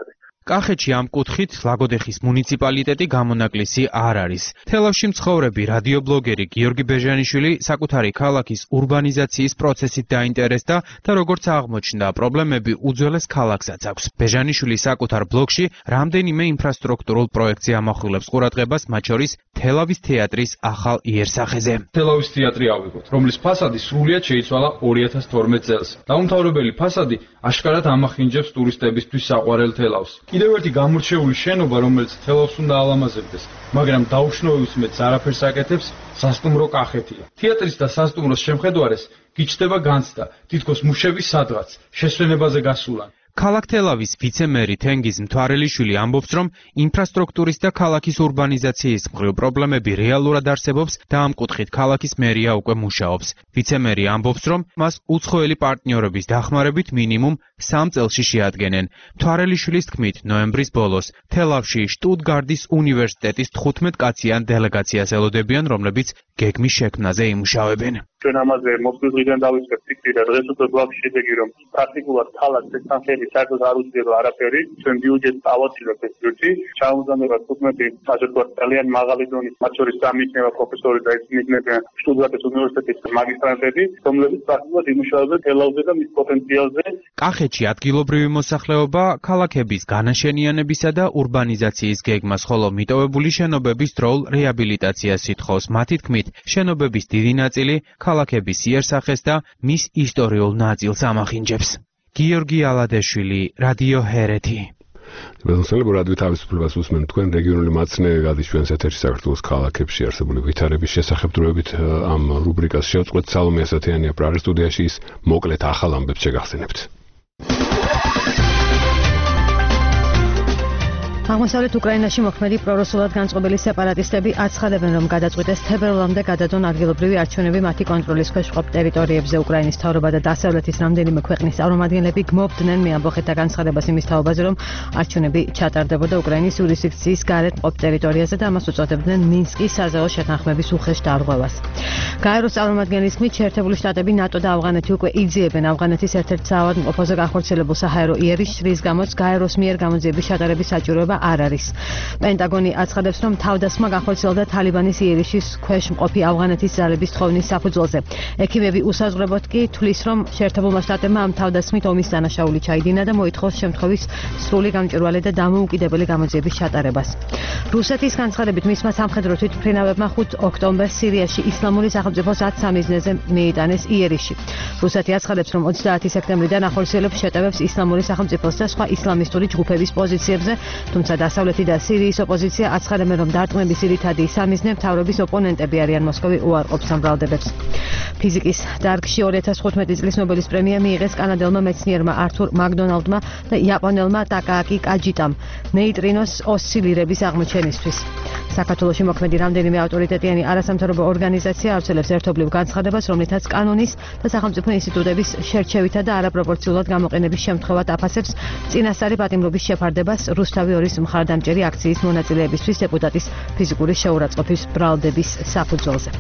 კახეთში ამ კუთხით ლაგოდეხის მუნიციპალიტეტი გამონაკლისი არ არის. თელავში მცხოვრები რადიობლოგერი გიორგი ბეჟანიშვილი საკუთარი ქალაქის ურბანიზაციის პროცესით დაინტერესდა და როგორც აღმოჩნდა, პრობლემები უძველეს ქალაქსაც აქვს. ბეჟანიშვილი საკუთარ ბლოგში რამდენიმე ინფრასტრუქტურულ პროექტზე ამახვილებს ყურადღებას, მათ შორის თელავის თეატრის ახალ იერსახეზე. თელავის თეატრი ავიღოთ, რომლის ფასადი სრულიად შეიცვალა 2012 წელს. დაუმთავრებელი ფასადი აშკარად ამახინჯებს ტურისტებისთვის საყვარელ თელავს. კიდევ ერთი გამორჩეული შენობა, რომელიც თელავს უნდა ალამაზებდეს, მაგრამ დაუშნოების მეც არაფერს აკეთებს, სასტუმრო კახეთია. თეატრის და სასტუმროს შემხედვარეს გიჩნდება განცდა, თითქოს მუშების სადღაც, შესვენებაზე გასულან. ქალაქ თელავის ვიცე-მერი თენგიზ მთვარელიშვილი ამბობს, რომ ინფრასტრუქტურის და ქალაქის ურბანიზაციის მხრივ პრობლემები რეალურად არსებობს და ამ კუთხით ქალაქის მერია უკვე მუშაობს. ვიცე-მერი ამბობს, რომ მას უცხოელი პარტნიორების დახმარებით მინიმუმ 3 წელში შეადგენენ. მთვარელიშვილის თქმით, ნოემბრის ბოლოს თელავში შტუტგარდის უნივერსიტეტის 15 კაციან დელეგაციას ელოდებიან, რომლებიც გეგმის შექმნაზე იმუშავებენ. ჩვენ ამაზე მოსვლიდან დავიწყებთ ფიქრი და დღეს უკვე გვაქვს შედეგი, რომ პრაქტიკულად ქალაქს ეს თანხები საერთოდ არ უჭირდება არაფერი. ჩვენ ბიუჯეტს ავაცილებთ ეს ბიუჯეტი. ჩაუზამება 15 ასე ვთქვათ ძალიან მაღალი დონის, მათ შორის 3 იქნება პროფესორი და ისინი იქნებიან შტუტგარტის უნივერსიტეტის მაგისტრანტები, რომლებიც პრაქტიკულად იმუშავებენ თელავზე და მის პოტენციალზე. კახეთში ადგილობრივი მოსახლეობა ქალაქების განაშენიანებისა და ურბანიზაციის გეგმას, ხოლო მიტოვებული შენობების დროულ რეაბილიტაციას ითხოვს. მათი თქმით, შენობების დიდი ნაწილი ქალაქების იერსახეს და მის ისტორიულ ნაწილს ამახინჯებს. გიორგი ალადეშვილი, რადიო ჰერეთი. მეზონსელებო რადიო თავისუფლებას უსმენთ, თქვენ რეგიონული მაცნე გადის ჩვენს ეთერში საქართველოს ქალაქებში არსებული ვითარების შესახებ დროებით ამ რუბრიკას შევწყვეტ. სალომე ასათიანია პრაღის სტუდიაში, ის მოკლედ ახალ ამბებს შეგახსენებთ. აღმოსავლეთ უკრაინაში მოქმედი პრორუსულად განწყობილი სეპარატისტები აცხადებენ, რომ გადაწყვიტეს თებერვლამდე გადადონ ადგილობრივი არჩევნები მათი კონტროლის ქვეშ მყოფ ტერიტორიებზე. უკრაინის მთავრობა და დასავლეთის რამდენიმე ქვეყნის წარმომადგენლები გმობდნენ მეამბოხეთა განცხადებას იმის თაობაზე, რომ არჩევნები ჩატარდებოდა უკრაინის იურისდიქციის გარეთ მყოფ ტერიტორიაზე და ამას უწოდებდნენ მინსკის საზავო შეთანხმების უხეშ დარღვევას. გაეროს წარმომადგენლის თქმით, შეერთებული შტატები, ნატო და ავღანეთი უკვე იძიებენ ავღანეთის ერთ-ერთ საავადმყოფოზე განხორციელებულ საჰაერო იერიშს, რის გამოც გაეროს მიერ გამოძიების ჩატარების საჭიროება არ არის. პენტაგონი აცხადებს, რომ თავდასხმა განხორციელდა თალიბანის იერიშის ქვეშ მყოფი ავღანეთის ძალების თხოვნის საფუძველზე. ექიმები უსაზღვრებოდ კი თვლის, რომ შეერთებულმა შტატებმა ამ თავდასხმით ომის დანაშაული ჩაიდინა და მოითხოვს შემთხვევის სრული გამჭვირვალე და დამოუკიდებელი გამოძიების ჩატარებას. რუსეთის განცხადებით, მისმა სამხედრო თვითმფრინავებმა 5 ოქტომბერს სირიაში ისლამური სახელმწიფოს 10 სამიზნეზე მიიტანეს იერიში. რუსეთი აცხადებს, რომ 30 სექტემბრიდან ახორციელებს შეტევებს ისლამური სახელმწიფოს და სხვა ისლამისტური ჯგუფების პოზიციებზე, თუმცა დასავლეთი და სირიის ოპოზიცია აცხადებენ, რომ დარტყმების ძირითადი სამიზნე მთავრობის ოპონენტები არიან. მოსკოვი უარყოფს ამ ბრალდებებს. ფიზიკის დარგში 2015 წლის ნობელის პრემია მიიღეს კანადელმა მეცნიერმა ართურ მაკდონალდმა და იაპონელმა ტაკააკი კაჯიტამ ნეიტრინოს ოსცილირების აღმოჩენისთვის. საქართველოში მოქმედი რამდენიმე ავტორიტეტიანი არასამთავრობო ორგანიზაცია ავრცელებს ერთობლივ განცხადებას, რომლითაც კანონის და სახელმწიფო ინსტიტუტების შერჩევითა და არაპროპორციულად გამოყენების შემთხვევად აფასებს წინასწარი პატიმრობის შეფარდებას რუსთავი ორის მხარდამჭერი აქციის მონაწილეებისთვის დეპუტატის ფიზიკური შეურაცხყოფის ბრალდების საფუძველზე.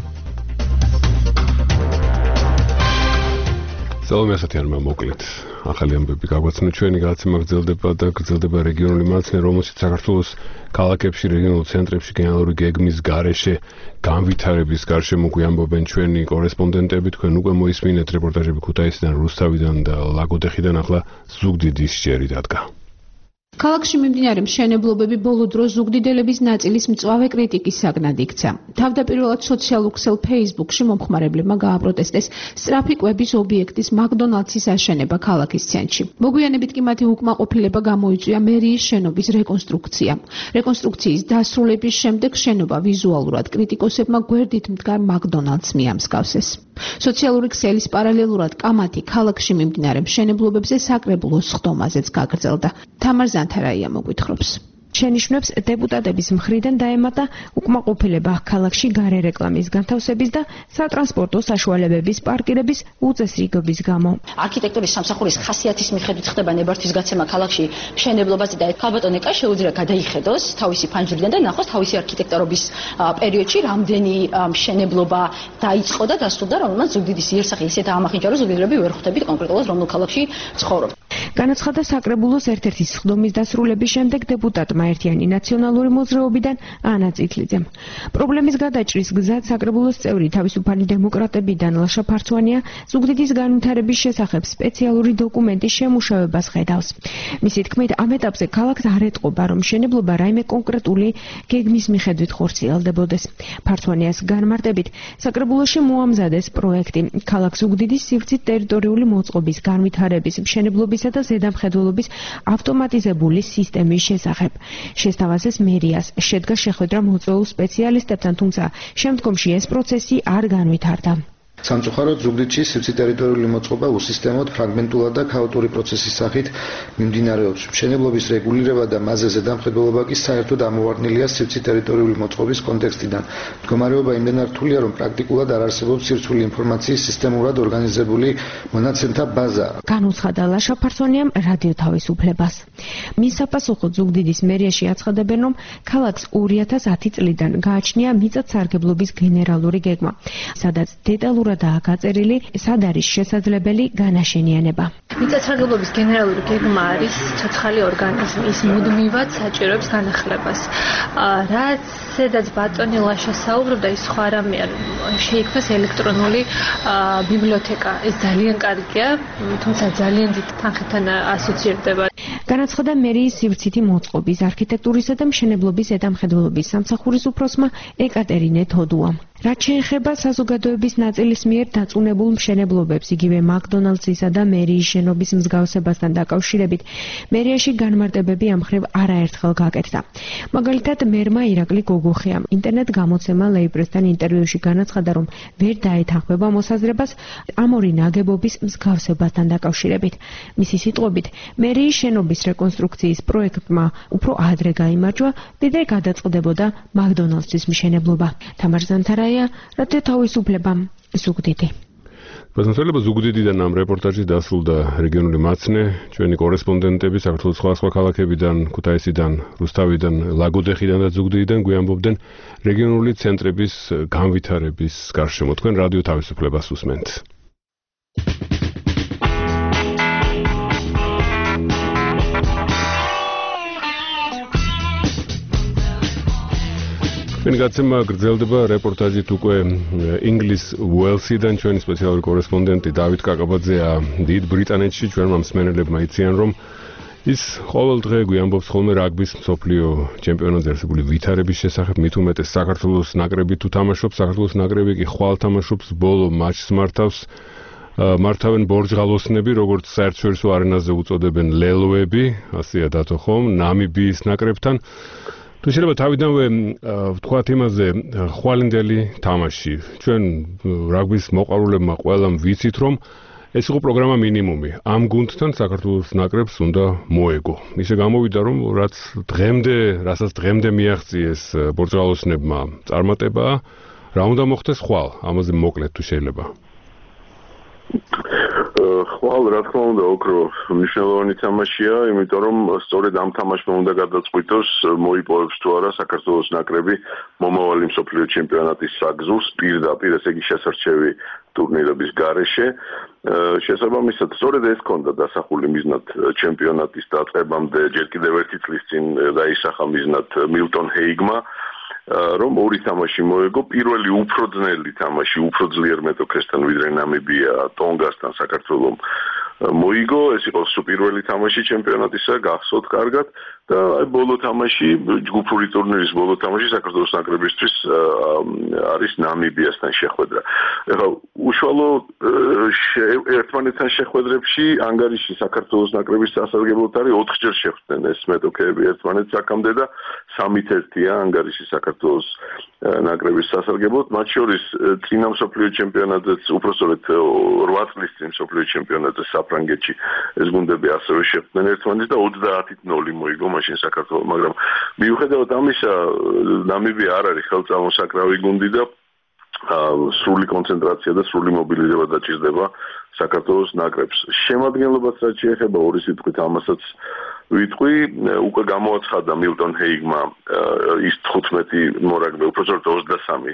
სალომე ასათიანმა მოკლედ ახალი ამბები გაგვაცნო. ჩვენი გადაცემა გრძელდება რეგიონული მაცნე, რომელშიც საქართველოს ქალაქებში, რეგიონულ ცენტრებში გენერალური გეგმის გარეშე განვითარების გარშემო გვიამბობენ ჩვენი კორესპონდენტები. თქვენ უკვე მოისმინეთ რეპორტაჟები ქუთაისიდან, რუსთავიდან და ლაგოდეხიდან. ახლა ზუგდიდის ჯერი დადგა. ქალაქში მიმდინარე მშენებლობები ბოლო დროს ზუგდიდელების ნაწილის მწვავე კრიტიკის საგნად იქცა. თავდაპირველად სოციალურ ქსელ Facebook-ში მომხმარებლებმა გააპროტესტეს სწრაფი კვების ობიექტის მაკდონალდსის აშენება ქალაქის ცენტრში. მოგვიანებით კი მათი უკმაყოფილება გამოიწვია მერიის შენობის რეკონსტრუქცია. რეკონსტრუქციის დასრულების შემდეგ შენობა ვიზუალურად კრიტიკოსებმა გვერდით მდგარ მაკდონალდს მიამსგავსეს. სოციალური ქსელის პარალელურად კამათი ქალაქში მიმდინარე მშენებლობებზე საკრებულოს ხდომაზეც გაგრძელდა. თამარ ზანთარაია მოგვითხრობს. შენიშვნებს დეპუტატების მხრიდან დაემატა უკმაყოფილება ქალაქში გარე რეკლამის განთავსების და სატრანსპორტო საშუალებების პარკირების უწესრიგობის გამო. არქიტექტურის სამსახურის ხასიათის მიხედვით ხდება ნებართვის გაცემა ქალაქში მშენებლობაზე და ქალბატონეკა შეუძლია გადაიხედოს თავისი ფანჯრიდან და ნახოს თავისი არქიტექტურობის პერიოდში რამდენი მშენებლობა დაიწყო და დასრულდა, რომელმაც ზუგდიდის იერსახე ისეთ ამახინჯა, რომ ზუგდიდელები ვერ ხვდებით კონკრეტულად რომელ ქალაქში ცხოვრობ. განაცხადა საკრებულოს ერთ-ერთი სხდომის დასრულების შემდეგ დეპუტატმა ერთიანი ნაციონალური მოძრაობიდან ანა წითლიძემ. პრობლემის გადაჭრის გზად საკრებულოს წევრი თავისუფალი დემოკრატებიდან ლაშა ფარცვანია ზუგდიდის განვითარების შესახებ სპეციალური დოკუმენტის შემუშავებას ხედავს. მისი თქმით, ამ ეტაპზე ქალაქს არ ეტყობა, რომ მშენებლობა რაიმე კონკრეტული გეგმის მიხედვით ხორციელდებოდეს. ფარცვანიას განმარტებით, საკრებულოში მოამზადეს პროექტი ქალაქ ზუგდიდის სივრცით ტერიტორიული მოწყობის განვითარების, მშენებლობისა და ზედამხედველობის ავტომატიზებული სისტემის შესახებ. შესთავაზეს მერიას, შედგა შეხვედრა მოწვეულ სპეციალისტებთან, თუმცა შემდგომში ეს პროცესი არ განვითარდა. სამწუხაროდ ზუგდიდში სივრცით ტერიტორიული მოწყობა უსისტემოდ, ფრაგმენტულად და ქაოტური პროცესის სახით მიმდინარეობს. მშენებლობის რეგულირება და მასზე ზედამხედველობა კი საერთოდ ამოვარდნილია სივრცით ტერიტორიული მოწყობის კონტექსტიდან. მდგომარეობა იმდენად რთულია, რომ პრაქტიკულად არ არსებობს სირცული ინფორმაციის სისტემურად ორგანიზებული მონაცემთა ბაზა. განუცხადა ლაშა ფარცვანიამ რადიო თავისუფლებას. მის საპასუხოდ ზუგდიდის მერიაში აცხადებენ, რომ ქალაქს 2010 წლიდან გააჩნია მიწათსარგებლობის გენერალური გეგმა, სადაც დეტალურად გაწერილი სად არის შესაძლებელი განაშენიანება. მიწათსარგებლობის გენერალური გეგმა არის ცოცხალი ორგანიზმი, ის მუდმივად საჭიროებს განახლებას. რაცედაც ბატონი ლაშა საუბრობდა, ის სხვა რამე არ შეიქმნას ელექტრონული ბიბლიოთეკა. ეს ძალიან კარგია, თუმცა ძალიან დიდ თანხებთან ასოცირდება. განაცხადა მერიის სივრცითი მოწყობის, არქიტექტურისა და მშენებლობის ზედამხედველობის სამსახურის უფროსმა ეკატერინე თოდუამ. რაც შეეხება საზოგადოების ნაწილის მიერ დაწუნებულ მშენებლობებს, იგივე მაკდონალდსისა და მერიის შენობის მსგავსებასთან დაკავშირებით, მერიაში განმარტებები ამ მხრივ არაერთხელ გაკეთდა. მაგალითად, მერმა ირაკლი გოგოხიამ ინტერნეტ გამოცემა ლეიბრესთან ინტერვიუში განაცხადა, რომ ვერ დაეთანხმება მოსაზრებას ამ ორი ნაგებობის მსგავსებასთან დაკავშირებით. მისი სიტყვებით, მერიის შენობის რეკონსტრუქციის პროექტმა უფრო ადრე გაიმარჯვა, ვიდრე გადაწყდებოდა მაკდონალდსის მშენებლობა. თამარ ზანთარაია, რადიო თავისუფლება, ზუგდიდი. ბაზმსვლელობა ზუგდიდიდან ამ რეპორტაჟით დასრულდა რეგიონული მაცნე, ჩვენი კორესპონდენტები საქართველოს სხვა ქალაქებიდან, ქუთაისიდან, რუსთავიდან, ლაგოდეხიდან და ზუგდიდიდან გვიამბობდნენ რეგიონული ცენტრების განვითარების გარშემო. თქვენ რადიო თავისუფლებას უსმენთ. ჩვენი გაცემა გრძელდება რეპორტაჟით უკვე ინგლის უელსიდან ჩვენი სპეციალური კორესპონდენტი დავით კაკაბაძეა დიდ ბრიტანეთში ჩვენმა მსმენელებმა იციან რომ ის ყოველ დღე გვიამბობს ხოლმე რაგბის მსოფლიო ჩემპიონატზე არსებული ვითარების შესახებ მით უმეტეს საქართველოს ნაკრები თუ თამაშობს საქართველოს ნაკრები კი ხვალ თამაშობს ბოლო მატჩს მართავენ ბორჯღალოსნები როგორც საერთაშორისო არენაზე უწოდებენ ლელოები ასეა დათო ხომ ნამიბიის ნაკრებთან თუ შეიძლება თავიდანვე ვთქვათ იმაზე ხვალინდელი თამაში. ჩვენ რაგბის მოყვარულებმა ყველამ ვიცით, რომ ეს იყო პროგრამა მინიმუმი. ამ გუნდთან საქართველოს ნაკრებს უნდა მოეგო. ისე გამოვიდა, რომ რასაც დღემდე მიაღწიეს ბორჯღალოსნებმა წარმატებაა, რა უნდა მოხდეს ხვალ? ამაზე მოკლედ თუ შეიძლება. ხვალ რა თქმა უნდა ოქრო მნიშვნელოვანი თამაშია, იმიტომ რომ სწორედ ამ თამაშმა უნდა გადაწყვიტოს მოიპოვებს თუ არა საქართველოს ნაკრები მომავალი მსოფლიო ჩემპიონატის საგზურს პირდაპირ, ესე იგი შესარჩევი ტურნირების გარეშე. შესაბამისად, სწორედ ეს ქონდა დასახული მიზნად ჩემპიონატის დაწყებამდე, ჯერ კიდევ ერთი წლის წინ დაისახა მიზნად მილტონ ჰეიგმა. რომ ორი თამაში მოეგო, პირველი უფრო ძნელი თამაში, უფრო ძლიერ მეტოქესთან ვიდრე ნამიბია, ტონგასთან საქართველოს მოიგო, ეს იყო პირველი თამაში ჩემპიონატისა, გახსოვთ კარგად და აი ბოლო თამაში, ჯგუფური ტურნირის ბოლო თამაში საქართველოს ნაკრებისთვის არის ნამიბიასთან შეხვედრა. ეხლა უშუალო ერთმანეთთან შეხვედრებში ანგარიში საქართველოს ნაკრების სასარგებლოდ არის 4 ჯერ შეხვდნენ ეს მეტოქეები ერთმანეთს აქამდე და 3-1-ია ანგარიში საქართველოს ნაკრების სასარგებლოდ, მათ შორის წინა მსოფლიო ჩემპიონატზეც, უпростоრეთ 8 წლის წინ მსოფლიო ჩემპიონატზე საფრანგეთში ეს გუნდები ასევე შეხვდნენ ერთმანეთს და 30-0 მოიგო მაშინ საქართველოს, მაგრამ მიუხედავად ამისა, ნამიბია არ არის ხელწამოსაკრავი გუნდი და სრული კონცენტრაცია და სრული მობილიზება დაჭირდება საქართველოს ნაკრებს. შემადგენლობაც რაც შეეხება ორი სიტყვით ამასაც ვიტყვი, უკვე გამოაცხადა მილტონ ჰეიგმა ის 15 მორაგბე, უпростоროდ 23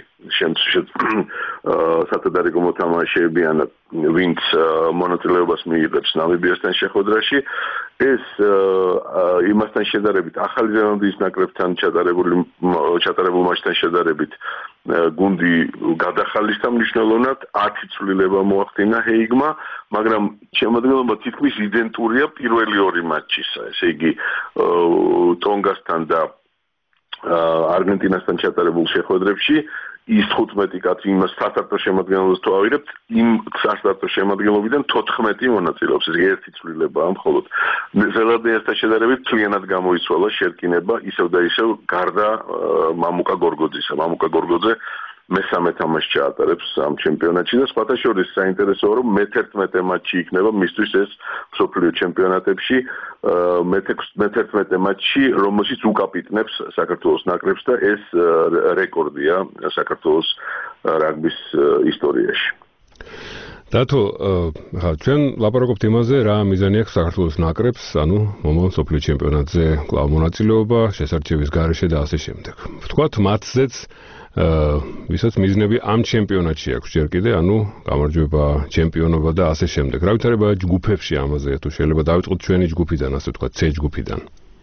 სათადარიგო მოთამაშეებიანად, ვინც მონაწილეობას მიიღებს ნამიბიასთან შეხვედრაში. ეს იმასთან შედარებით ახალი ზელანდიის ნაკრებთან ჩატარებულ მატჩთან შედარებით გუნდი გადახალისდა მნიშვნელოვნად 10 ცვლილება მოახდინა ჰეიგმა, მაგრამ შემოადგენლობა თითქმის იდენტურია პირველი ორი მატჩისა, ესე იგი ტონგასთან და არგენტინასთან ჩატარებულ შეხვედრებში ის 15 კაცი იმას სასტარტო შემადგენლობას თუ ავიღებთ, იმ სასტარტო შემადგენლობიდან 14 მონაწილეობს, ეს ერთი ცვლილებაა მხოლოდ. ზელანდიასთან შედარებით მთლიანად გამოიცვალა შერკინება ისევ და ისევ გარდა მამუკა გორგოძისა. მამუკა გორგოძე მესამე თამაშს ჩაატარებს ამ ჩემპიონატში და სხვათა შორის საინტერესოა რომ მე-11 მატჩი იქნება მისთვის ეს მსოფლიო ჩემპიონატებში მე-11 მატჩი რომელშიც უკაპიტნებს საქართველოს ნაკრებს და ეს რეკორდია საქართველოს რაგბის ისტორიაში. დათო, ხა ჩვენ ლაპარაკობთ იმაზე, რა მიზანი აქვს საქართველოს ნაკრებს, ანუ მომავალ მსოფლიო ჩემპიონატზე კვლავ მონაწილეობა, შესარჩევის გარეშე და ასე შემდეგ. ვთქვათ, მათზეც ვისაც მიზნები ამ ჩემპიონატში აქვს ჯერ კიდე, ანუ გამარჯვება, ჩემპიონობა და ასე შემდეგ. რა ვითარება ჯგუფებში ამაზე, თუ შეიძლება დავიწყოთ ჩვენი ჯგუფიდან, ასე ვთქვათ, C ჯგუფიდან.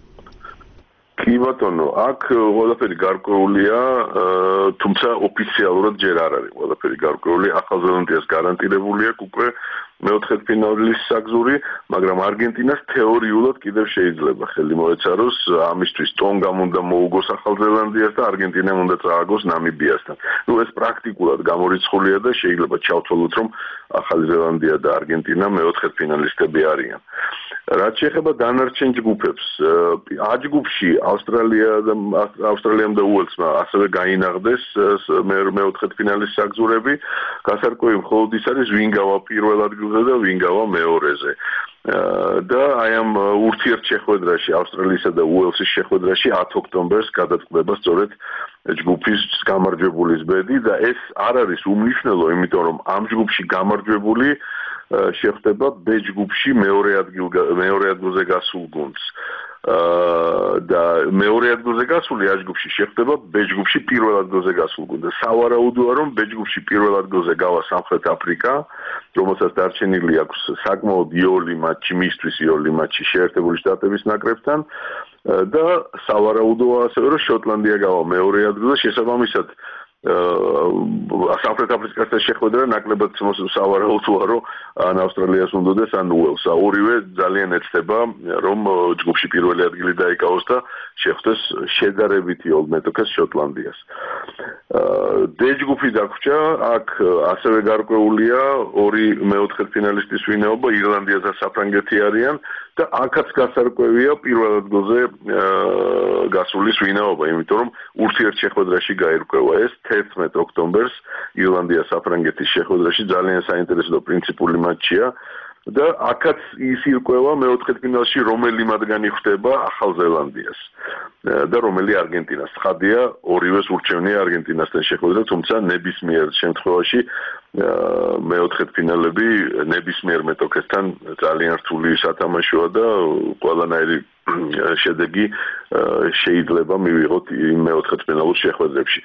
კი ბატონო, აქ ყველაფერი გარკვეულია, თუმცა ოფიციალურად ჯერ არ არის ყველაფერი გარკვეული. ახალ ზელანდიას გარანტირებული აქვს უკვე მეოთხედფინალის საგზური, მაგრამ არგენტინას თეორიულად კიდევ შეიძლება ხელი მოეცაროს ამისთვის ტონგამ უნდა მოუგოს ახალ ზელანდიას და არგენტინამ უნდა წააგოს ნამიბიასთან. ეს პრაქტიკულად გამორიცხულია და შეიძლება ჩავთვალოთ, რომ ახალი ზელანდია და არგენტინა მეოთხედფინალისტები არიან. რაც შეეხება დანარჩენ ჯგუფებს, A ჯგუფში ავსტრალიამ და უელსმა ასევე გაინაღდეს მეოთხედფინალის საგზურები. გასარკვევი მხოლოდ ის არის, ვინ გავა პირველ ადგილზე და ვინ გავა მეორეზე. და აი ამ ურთიერთშეხვედრაში, ავსტრალიისა და უელსის შეხვედრაში 10 ოქტომბერს გადაწყდება სწორედ ჯგუფის გამარჯვებულის ბედი და ეს არ არის უმნიშვნელო, იმიტომ რომ ამ ჯგუფში გამარჯვებული შეხვდება B ჯგუფში მეორე ადგილზე გასულ გუნდს. და მეორე ადგილზე გასული A ჯგუფში შეხვდება B ჯგუფში პირველ ადგილზე გასულ გუნდს. სავარაუდოა, რომ B ჯგუფში პირველ ადგილზე გავა სამხრეთ აფრიკა, რომელსაც დარჩენილი აქვს საკმაოდ იოლი მატჩი, მისთვის იოლი მატჩი შეერთებული შტატების ნაკრებთან და სავარაუდოა ასევე, რომ შოტლანდია გავა მეორე ადგილზე, შესაბამისად სამხრეთ აფრიკასთან შეხვედრა ნაკლებად სავარაუდოა, რომ ან ავსტრალიას უნდადეს, ან უელსს. ორივე ძალიან ეცდება, რომ ჯგუფში პირველი ადგილი დაიკავოს და შეხვდეს შედარებითი ოლმეტოქეს შოტლანდიას. D ჯგუფი დაგვრჩა, აქ ასევე გარკვეულია ორი მეოთხედფინალისტის ვინაობა, ირლანდია და საფრანგეთი არიან და აქაც გასარკვევია პირველ ადგილზე გასulis ვინაობა, იმიტომ რომ ურთიერთშეხვედრაში გაირკვევა ეს 11 ოქტომბერს ირლანდია-საფრანგეთის შეხვედრაში ძალიან საინტერესო და პრინციპული მატჩია და აქაც ის ირკვევა მეოთხედფინალში რომელი მათგანი ხვდება ახალ ზელანდიას და რომელი არგენტინას. ცხადია, ორივეს ურჩევნია არგენტინასთან შეხვედრა, თუმცა ნებისმიერ შემთხვევაში მეოთხედფინალები ნებისმიერ მეტოქესთან ძალიან რთული სათამაშოა და ყველანაირი შედეგი შეიძლება მივიღოთ იმ მეოთხედფინალურ შეხვედრებში.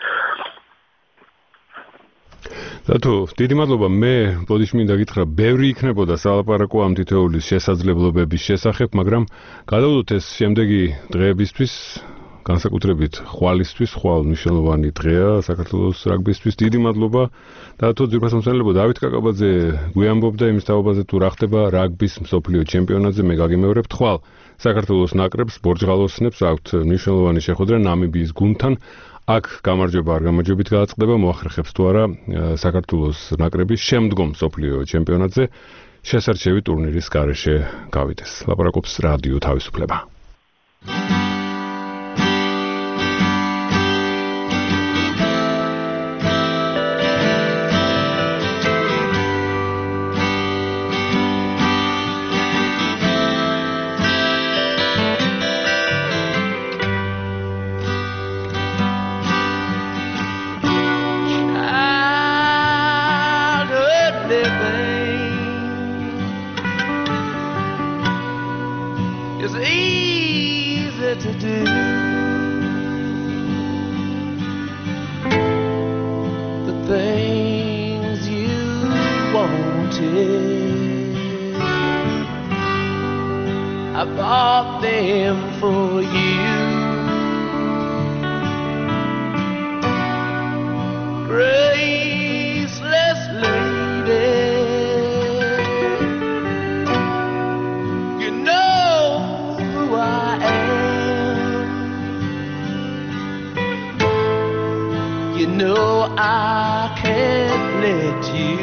დათო, დიდი მადლობა. მე ბოდიში მინდა გითხრა, ბევრი იქნებოდა სალაპარაკო ამ თითოეულის შესაძლებლობების შესახებ, მაგრამ გადავდოთ ეს შემდეგი დღეებისთვის, განსაკუთრებით ხვალისთვის, ხვალ მნიშვნელოვანი დღეა საქართველოს რაგბისთვის. დიდი მადლობა. დათო, ძირფასმომცემლებო დავით კაკაბაძე გვიამბობდა იმის თაობაზე, თუ რა ხდება რაგბის მსოფლიო ჩემპიონატზე. მე გაგიმეორებთ, ხვალ საქართველოს ნაკრებს ბორჯღალოსნებს აქვთ მნიშვნელოვანი შეხვედრა ნამიბიის გუნდთან. აქ გამარჯვება არ გამარჯვებით გააწყდება, მოახერხებს თუ არა საქართველოს ნაკრების შემდგომ მსოფლიო ჩემპიონატზე შესარჩევი ტურნირის გარეშე გავიდეს. ლაპარაკობს რადიო თავისუფლება. It's easy. easy to do. The things you wanted, I bought them for you. Graceless lady, you know who I am. You know I can't let you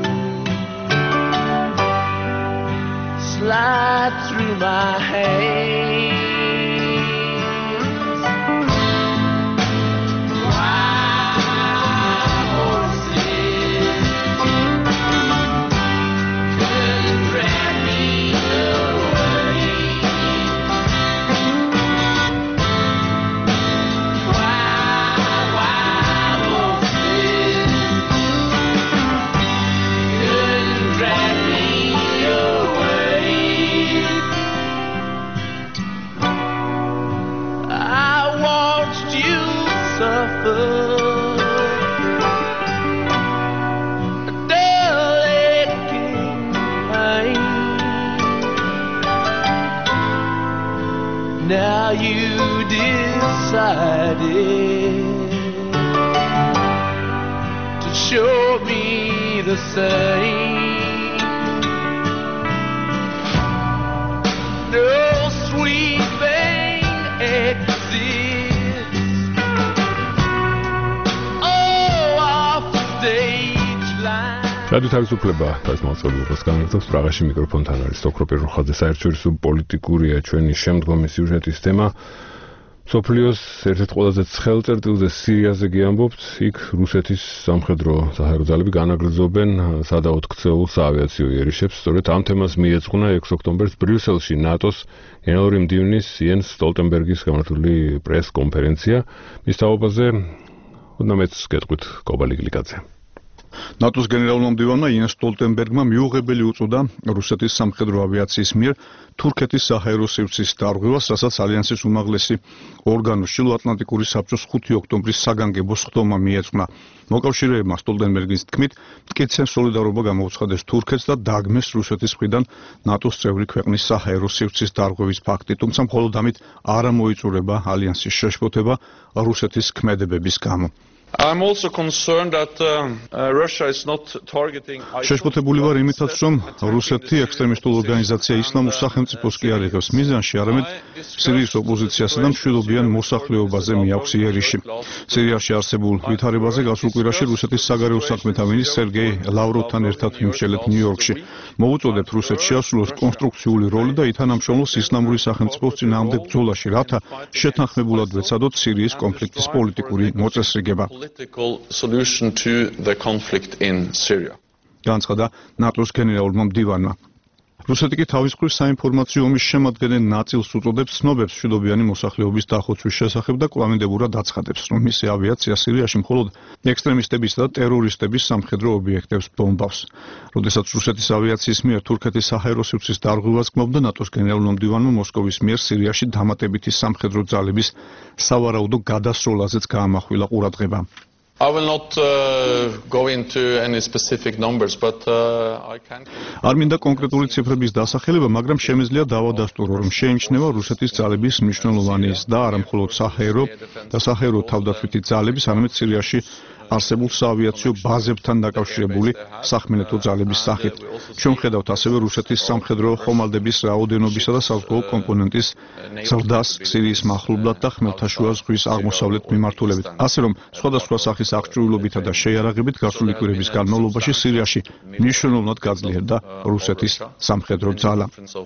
slide through my hands. Now you decided to show me the same. No sweet thing exists. Oh, off the stage line. რადიო თავისუფლება თავისმოწყობილობას განაგრძობს პრაღაში მიკროფონთან არის ოქროპირ როხაძე საერთაშორისო პოლიტიკურია ჩვენი შემდგომი სიუჟეტის თემა სოფლიოს ერთ-ერთ ყველაზე ცხელ წერტილზე სირიაზე გიამბობთ იქ რუსეთის სამხედრო საჰაერო ძალები განაგრძობენ სადაოდ ქცეულ საავიაციო იერიშებს სწორედ ამ თემას მიეძღვნა 6 ოქტომბერს ბრიუსელში ნატოს გენერალური მდივნის იენს სტოლტენბერგის გამართული პრეს-კონფერენცია მის თაობაზე ოდნა მეც გეტყვით კობალიგლიკაძე ნატოს გენერალურმა მდივანმა იენს სტოლტენბერგმა მიუღებელი უწოდა რუსეთის სამხედრო ავიაციის მიერ თურქეთის საჰაერო სივრცის დარღვევას, რასაც ალიანსის უმაღლესი ორგანო ჩრდილოატლანტიკური საბჭოს 5 ოქტომბრის საგანგებო სხდომა მიეძღვნა. მოკავშირეებმა სტოლტენბერგის თქმით, მტკიცე სოლიდარობა გამოუცხადეს თურქეთს და დაგმეს რუსეთის მხრიდან ნატოს წევრი ქვეყნის საჰაერო სივრცის დარღვევის ფაქტი, თუმცა მხოლოდ ამით არ მოიწურება ალიანსის შეშფოთება რუსეთის ქმედებების გამო. I'm also concerned that Russia is not targeting შეშფოთებული ვარ იმითაც, რომ რუსეთი ექსტრემისტულ ორგანიზაცია ისლამურ სახელმწიფოს კი არ იღებს მიზანში, არამედ სირიის ოპოზიციასა და მშვიდობიან მოსახლეობაზე მიაქვს იერიში. სირიაში არსებულ ვითარებაზე გასულ კვირაში რუსეთის საგარეო საქმეთა მინისტრ სერგეი ლავროვთან ერთად ვიმსჯელეთ ნიუ-იორკში. მოვუწოდეთ რუსეთს შეასრულოს კონსტრუქციული როლი და ითანამშრომლოს ისლამური სახელმწიფოს წინააღმდეგ ბრძოლაში, რათა შეთანხმებულად ვეცადოთ სირიის კონფლიქტის პოლიტიკური მოწესრიგება. Political solution to the conflict in Syria. განცხადა ნატოს გენერალურმა მდივანმა. რუსეთი კი თავის მხრივ საინფორმაციო ომის შემადგენელ ნაწილს უწოდებს ცნობებს მშვიდობიანი მოსახლეობის დახოცვის შესახებ და კვლავინდებურად აცხადებს, რომ მისი ავიაცია სირიაში მხოლოდ ექსტრემისტებისა და ტერორისტების სამხედრო ობიექტებს ბომბავს. როდესაც რუსეთის ავიაციის მიერ თურქეთის საჰაერო სივრცის დარღვევას გმობდა ნატოს გენერალურმა მდივანმა მოსკოვის მიერ სირიაში დამატებითი სამხედრო ძალების სავარაუდო გადასროლაზეც გაამახვილა ყურადღება. I will not go into any specific numbers, but I can. არ მინდა კონკრეტული ციფრების დასახელება, მაგრამ შემიძლია დავადასტურო, რომ შეიმჩნევა რუსეთის ძალების მნიშვნელოვანი და არა მხოლოდ საჰაერო და საჰაერო თავდაცვითი ძალების, არამედ სირიაში არსებულ საავიაციო ბაზებთან დაკავშირებული სახმელეთო ძალების სახით. ჩვენ ხედავთ ასევე რუსეთის სამხედრო ხომალდების რაოდენობისა და საზღვაო კომპონენტის ზრდას სირიის მახლობლად და ხმელთაშუა ზღვის აღმოსავლეთ მიმართულებით. ასე რომ, სხვადასხვა სახის აღჭურვილობითა და შეიარაღებით გასული კვირების განმავლობაში სირიაში მნიშვნელოვნად გაძლიერდა რუსეთის სამხედრო ძალა.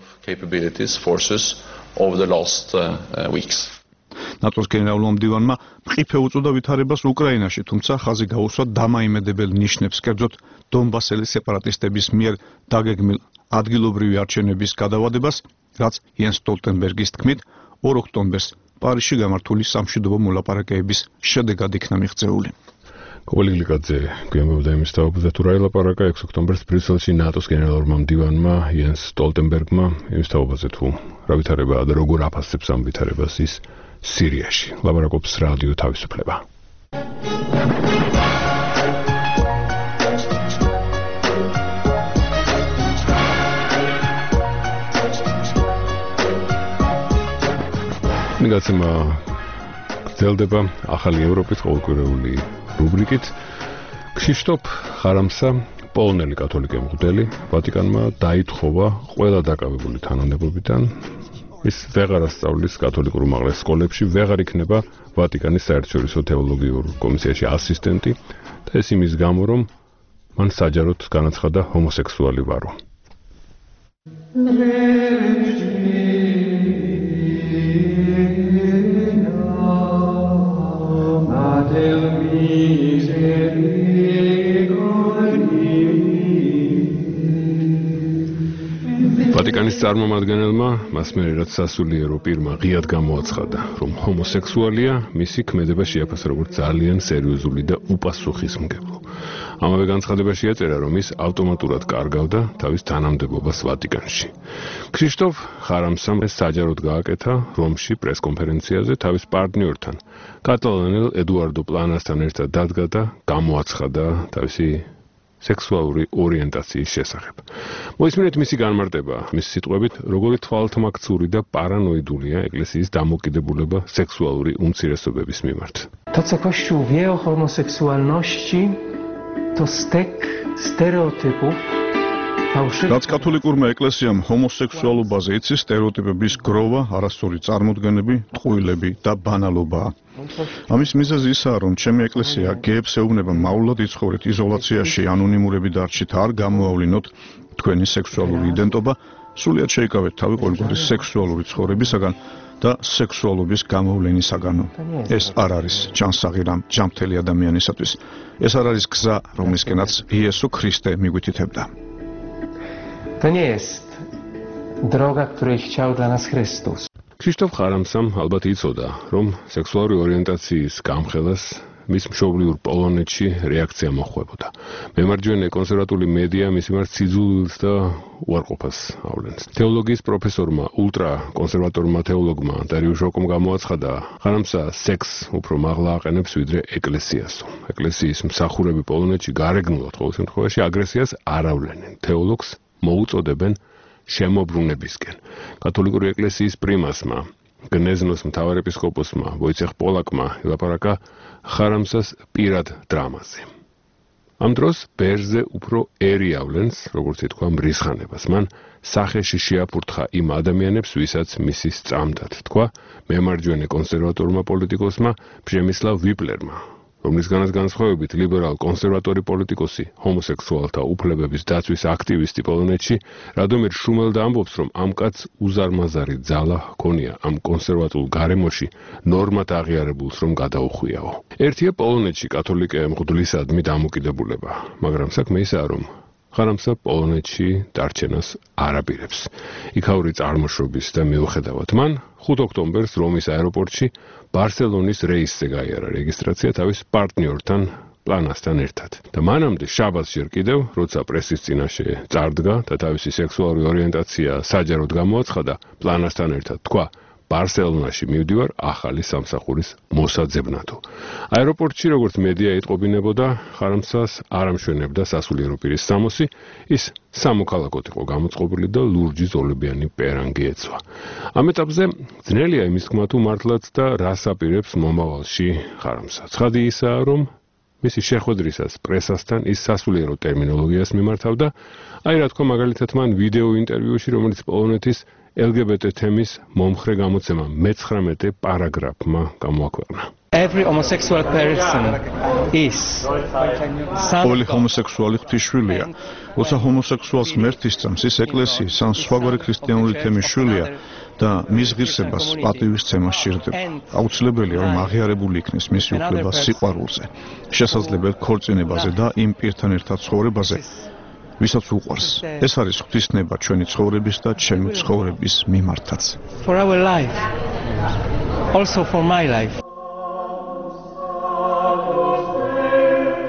ნატოს გენერალურმა მდივანმა მყიფე უწოდა ვითარებას უკრაინაში, თუმცა ხაზი გაუსვა დამაიმედებელ ნიშნებს, კერძოდ დონბასელი სეპარატისტების მიერ დაგეგმილ ადგილობრივი არჩევნების გადავადებას, რაც იენს სტოლტენბერგის თქმით 2 ოქტომბერს პარიზში გამართული სამშვიდობო მოლაპარაკებების შედეგად იქნა მიღწეული. კობილიგლიკაძე გვიამბობდა იმის თაობაზე, თუ რა ელაპარაკა 6 ოქტომბერს ბრიუსელში ნატოს გენერალურმა მდივანმა იენს სტოლტენბერგმა იმის თაობაზე, თუ რა ვითარებაა და როგორ აფასებს ამ ვითარებას ის სირიაში. ლაპარაკობს რადიო თავისუფლება. მიგაცემა გრძელდება ახალი ევროპის ყოველკვირეული რუბრიკით. ქრისტოფ ხარამსა, პოლონელი კათოლიკე მღვდელი, ვატიკანმა დაითხოვა ყველა დაკავებული თანამდებობიდან. ის ვეღარ ასწავლის კათოლიკურ უმაღლეს სკოლებში, ვეღარ იქნება ვატიკანის საერთაშორისო თეოლოგიურ კომისიაში ასისტენტი და ეს იმის გამო, რომ მან საჯაროდ განაცხადა ჰომოსექსუალი ვარო. ვატიკანის წარმომადგენელმა მას მერე რაც სასულიერო პირმა ღიად გამოაცხადა, რომ ჰომოსექსუალია, მისი ქმედება შეაფასა როგორც ძალიან სერიოზული და უპასუხისმგებლო. ამავე განცხადებაში ეწერა, რომ ის ავტომატურად კარგავდა თავის თანამდებობას ვატიკანში. ქრისტოფ ხარამსამ ეს საჯაროდ გააკეთა რომში პრესკონფერენციაზე თავის პარტნიორთან, კატალონელ ედუარდო პლანასთან ერთად დადგა და გამოაცხადა თავისი სექსუალური ორიენტაციის შესახებ. მოისმინეთ მისი განმარტება, მისი სიტყვებით, როგორი თვალთმაქცური და პარანოიდულია ეკლესიის დამოკიდებულება სექსუალური უმცირესობების მიმართ. To, co Kościół wie o homoseksualności, to stek stereotypów. რაც კათოლიკურმა ეკლესიამ ჰომოსექსუალობაზე იცის სტერეოტიპების გროვა, არასწორი წარმოდგენები, ტყუილები და ბანალობაა. ამის მიზეზი ისაა, რომ ჩემი ეკლესია გეებს ეუბნება მაულად იცხოვრეთ იზოლაციაში, ანონიმურები დარჩით, არ გამოავლინოთ თქვენი სექსუალური იდენტობა, სულიად შეიკავეთ თავი ყოველგვარი სექსუალური ცხოვრებისაგან და სექსუალობის გამოვლენისაგანო. ეს არ არის ჯანსაღი რამ ჯანმრთელი ადამიანისათვის. ეს არ არის გზა, რომლისკენაც იესო ქრისტე მიგვითითებდა. To nie jest droga, której chciał dla nas Chrystus. ქრისტოფ ხარამსამ ალბათ იცოდა, რომ სექსუალური ორიენტაციის გამხელას მის მშობლიურ პოლონეთში რეაქცია მოხვდებოდა. მემარჯვენე კონსერვატული მედია მის მიმართ სიძულვილს და უარყოფას ავლენს. თეოლოგიის პროფესორმა, ულტრა-კონსერვატორმა თეოლოგმა დარიუშ ოკომ გამოაცხადა, ხარამსა სექსს უფრო მაღლა აყენებს ვიდრე ეკლესიასო. ეკლესიის მსახურები პოლონეთში გარეგნულად ყოველ შემთხვევაში აგრესიას არ ავლენენ. თეოლოგს მოუწოდებენ შემოbrunebisken. კათოლიკური ეკლესიის პრიმასმა, გნეზნოს მთავარეპისკოპოსმა, ვოიცეხ პოლაკმა ელაპარაკა ხარამსას პირად დრამაზე. ამ დროს ბერზე უფრო ერი ავლენს, როგორც ითქვა, მრისხანებას. მან სახეში შეაფურთხა იმ ადამიანებს, ვისაც მისი სწამდათ, თქვა მემარჯვენე კონსერვატორმა პოლიტიკოსმა პრემისლავ ვიპლერმა. რომლისგანაც განსხვავებით ლიბერალ-კონსერვატორი პოლიტიკოსი, ჰომოსექსუალთა უფლებების დაცვის აქტივისტი პოლონეთში, რადომირ შუმელდა ამბობს, რომ ამ კაცს უზარმაზარი ძალა ჰქონია ამ კონსერვატულ გარემოში ნორმად აღიარებულს რომ გადაუხვიაო. ერთია პოლონეთში კათოლიკე მღვდლისადმი დამოკიდებულება, მაგრამ საქმე ისაა, რომ ხარამსა პოლონეთში დარჩენას არ აპირებს. იქაური წარმოშობის და მიუხედავად მან 5 ოქტომბერს რომის აეროპორტში ბარსელონის რეისზე გაიარა რეგისტრაცია თავის პარტნიორთან პლანასთან ერთად. და მანამდე შაბათს ჯერ კიდევ, როცა პრესის წინაშე წარდგა და თავისი სექსუალური ორიენტაცია საჯაროდ გამოაცხადა, პლანასთან ერთად თქვა ბარსელონაში მივდივარ ახალი სამსახურის მოსაძებნადო. აეროპორტში, როგორც მედია ეტყობინებოდა, ხარამსას არ ამშვენებდა სასულიერო პირის სამოსი, ის სამოქალაქოდ იყო გამოწყობილი და ლურჯი ზოლებიანი პერანგი ეცვა. ამ ეტაპზე ძნელია იმის თქმა, თუ მართლაც და რას აპირებს მომავალში ხარამსა. ცხადი ისაა, რომ მისი შეხვედრისას პრესასთან ის სასულიერო ტერმინოლოგიას მიმართავდა, აი რა თქვა მაგალითად მან ვიდეო ინტერვიუში, რომელიც პოლონეთის LGBT თემის მომხრე გამოცემა 19 პარაგრაფმა გამოაქვეყნა. Every homosexual person is ყოველი ჰომოსექსუალი ღვთისმშობელია. როცა ჰომოსექსუალს ღმერთი სწამს, ის ეკლესიის ან სხვაგვარი ქრისტიანული თემის შვილია და მის ღირსებას პატივისცემა სჭირდება. აუცილებელია, რომ აღიარებული იქნეს მისი უფლება სიყვარულზე, შესაძლებელი ქორწინებაზე და იმ პირთან ერთად ცხოვრებაზე, ვისაც უყვარს. ეს არის ღვთისნება ჩვენი ცხოვრების და ჩემი ცხოვრების მიმართაც. For our life, also for my life.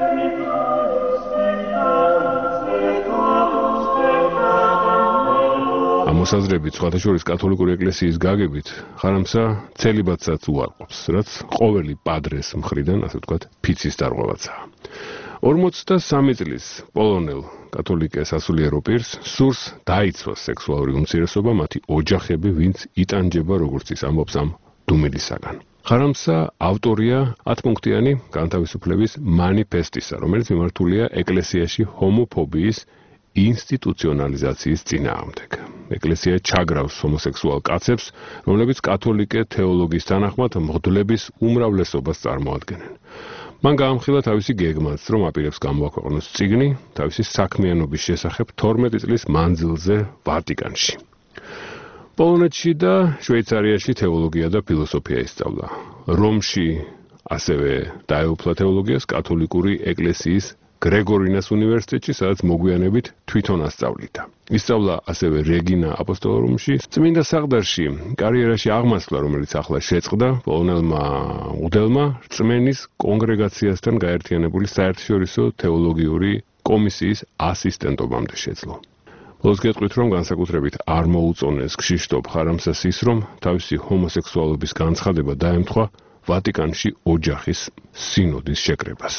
მოსაზრებით, სხვათა შორის კათოლიკური ეკლესიის გაგებით, ხარამსა ცელიბატსაც უარყოფს, რაც ყოველი პადრეს მხრიდან, ასე ვთქვათ, ფიცის დარღვევაცაა. 43 წლის პოლონელ კათოლიკეს ასულიერო პირს სურს დაიცვას სექსუალური უმცირესობა მათი ოჯახები, ვინც იტანჯება, როგორც ის ამბობს ამ დუმილისაგან. ხარამსა ავტორია 10 პუნქტიანი განთავისუფლების მანიფესტისა, რომელიც მიმართულია ეკლესიაში ჰომოფობიის ინსტიტუციონალიზაციის წინააღმდეგ. ეკლესია ჩაგრავს ჰომოსექსუალ კაცებს, რომლებიც კათოლიკე თეოლოგის თანახმად მღვდლების უმრავლესობას წარმოადგენენ. მან გაამხილა თავისი გეგმაც, რომ აპირებს გამოაქვეყნოს წიგნი თავისი საქმიანობის შესახებ 12 წლის მანძილზე ვატიკანში. პოლონეთში და შვეიცარიაში თეოლოგია და ფილოსოფია ისწავლა. რომში ასევე დაეუფლა თეოლოგიას კათოლიკური ეკლესიის გრეგორინას უნივერსიტეტში, სადაც მოგვიანებით თვითონ ასწავლიდა. ისწავლა ასევე რეგინა აპოსტოლორუმში, წმინდა საყდარში, კარიერაში აღმასვლა, რომელიც ახლა შეწყდა პოლონელმა მღვდელმა რწმენის კონგრეგაციასთან გაერთიანებული საერთაშორისო თეოლოგიური კომისიის ასისტენტობამდე შეძლო. ბოლოს გეტყვით, რომ განსაკუთრებით არ მოუწონეს ქშიშტოფ ხარამსას ის, რომ თავისი ჰომოსექსუალობის განცხადება დაემთხვა ვატიკანში ოჯახის სინოდის შეკრებას.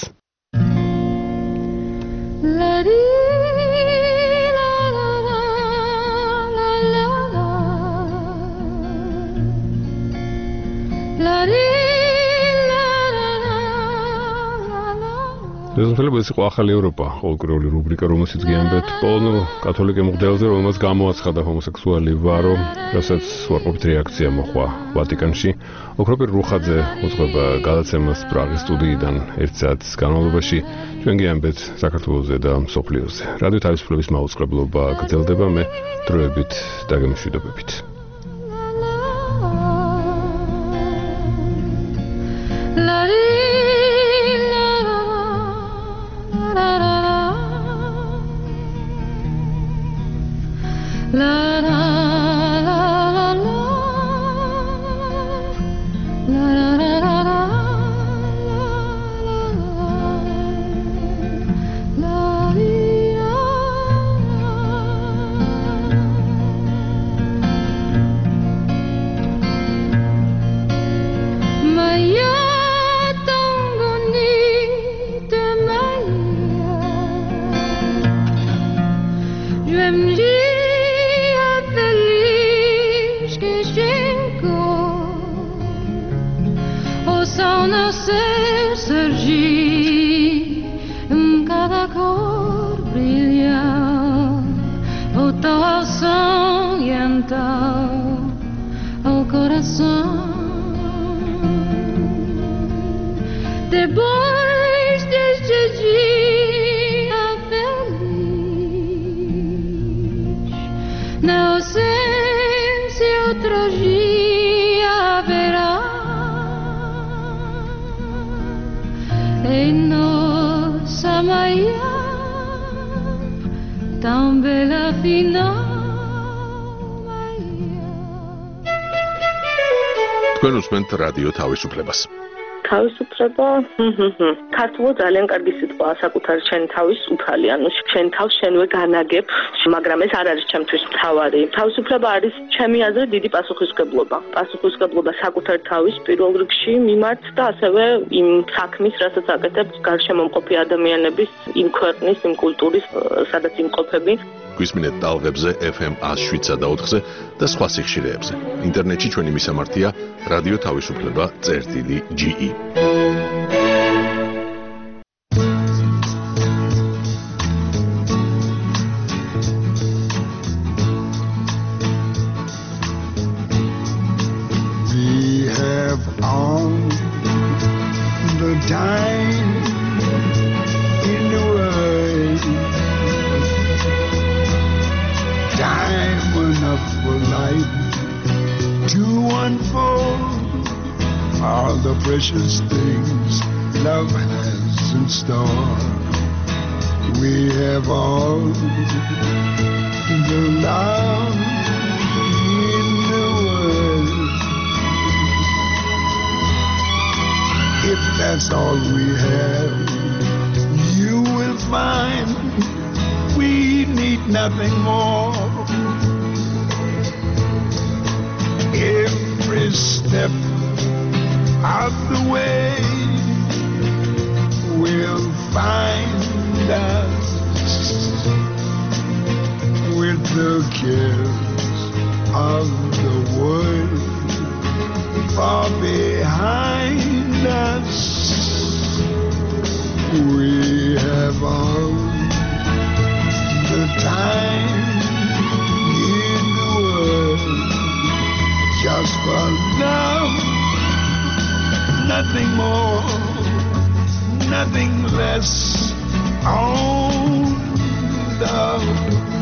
Resultele ეს იყო ახალი ევროპა, ყოველკვირეული რუბრიკა, რომელშიც გიამბეთ პოლონელ კათოლიკე მღვდელზე, რომელმაც გამოაცხადა ჰომოსექსუალი ვარო, რასაც უარყოფით რეაქცია მოხდა ვატიკანში. ოქროპირ რუხაძე უძღვება გადაცემას პრაღის სტუდიიდან 1 საათის განმავლობაში. ჩვენ გიამბეთ საქართველოზე და მსოფლიოზე. რადიო თავისუფლების მაუწყებლობა გრძელდება, მე დროებით დაგემშვიდობებით. თქვენ უსმენთ რადიო თავისუფლებას. თავისუფლება, ქართულად ძალიან კარგი სიტყვაა, საკუთარი შენ თავის უფალი, ანუ შენ თავს შენვე განაგებ, მაგრამ ეს არ არის ჩემთვის მთავარი. თავისუფლება არის ჩემი აზრით დიდი პასუხისმგებლობა. პასუხისმგებლობა საკუთარი თავის პირველ რიგში მიმართ და ასევე იმ საქმის, რასაც აკეთებ გარშემო მყოფი ადამიანების, იმ ქვეყნის, იმ კულტურის, სადაც იმყოფები. გვისმინეთ ტალღებზე FM 107.4-ზე და სხვა სიხშირეებზე. ინტერნეტში ჩვენი მისამართია რადიო თავისუფლება.ge. We have all the time in the world. Time enough for life to unfold all the precious things love has in store. We have all the love in the world. If that's all we have, you will find we need nothing more. step of the way will find us with the cares of the world far behind us. We have all the time in the world just for love, nothing more, nothing less. Oh, love.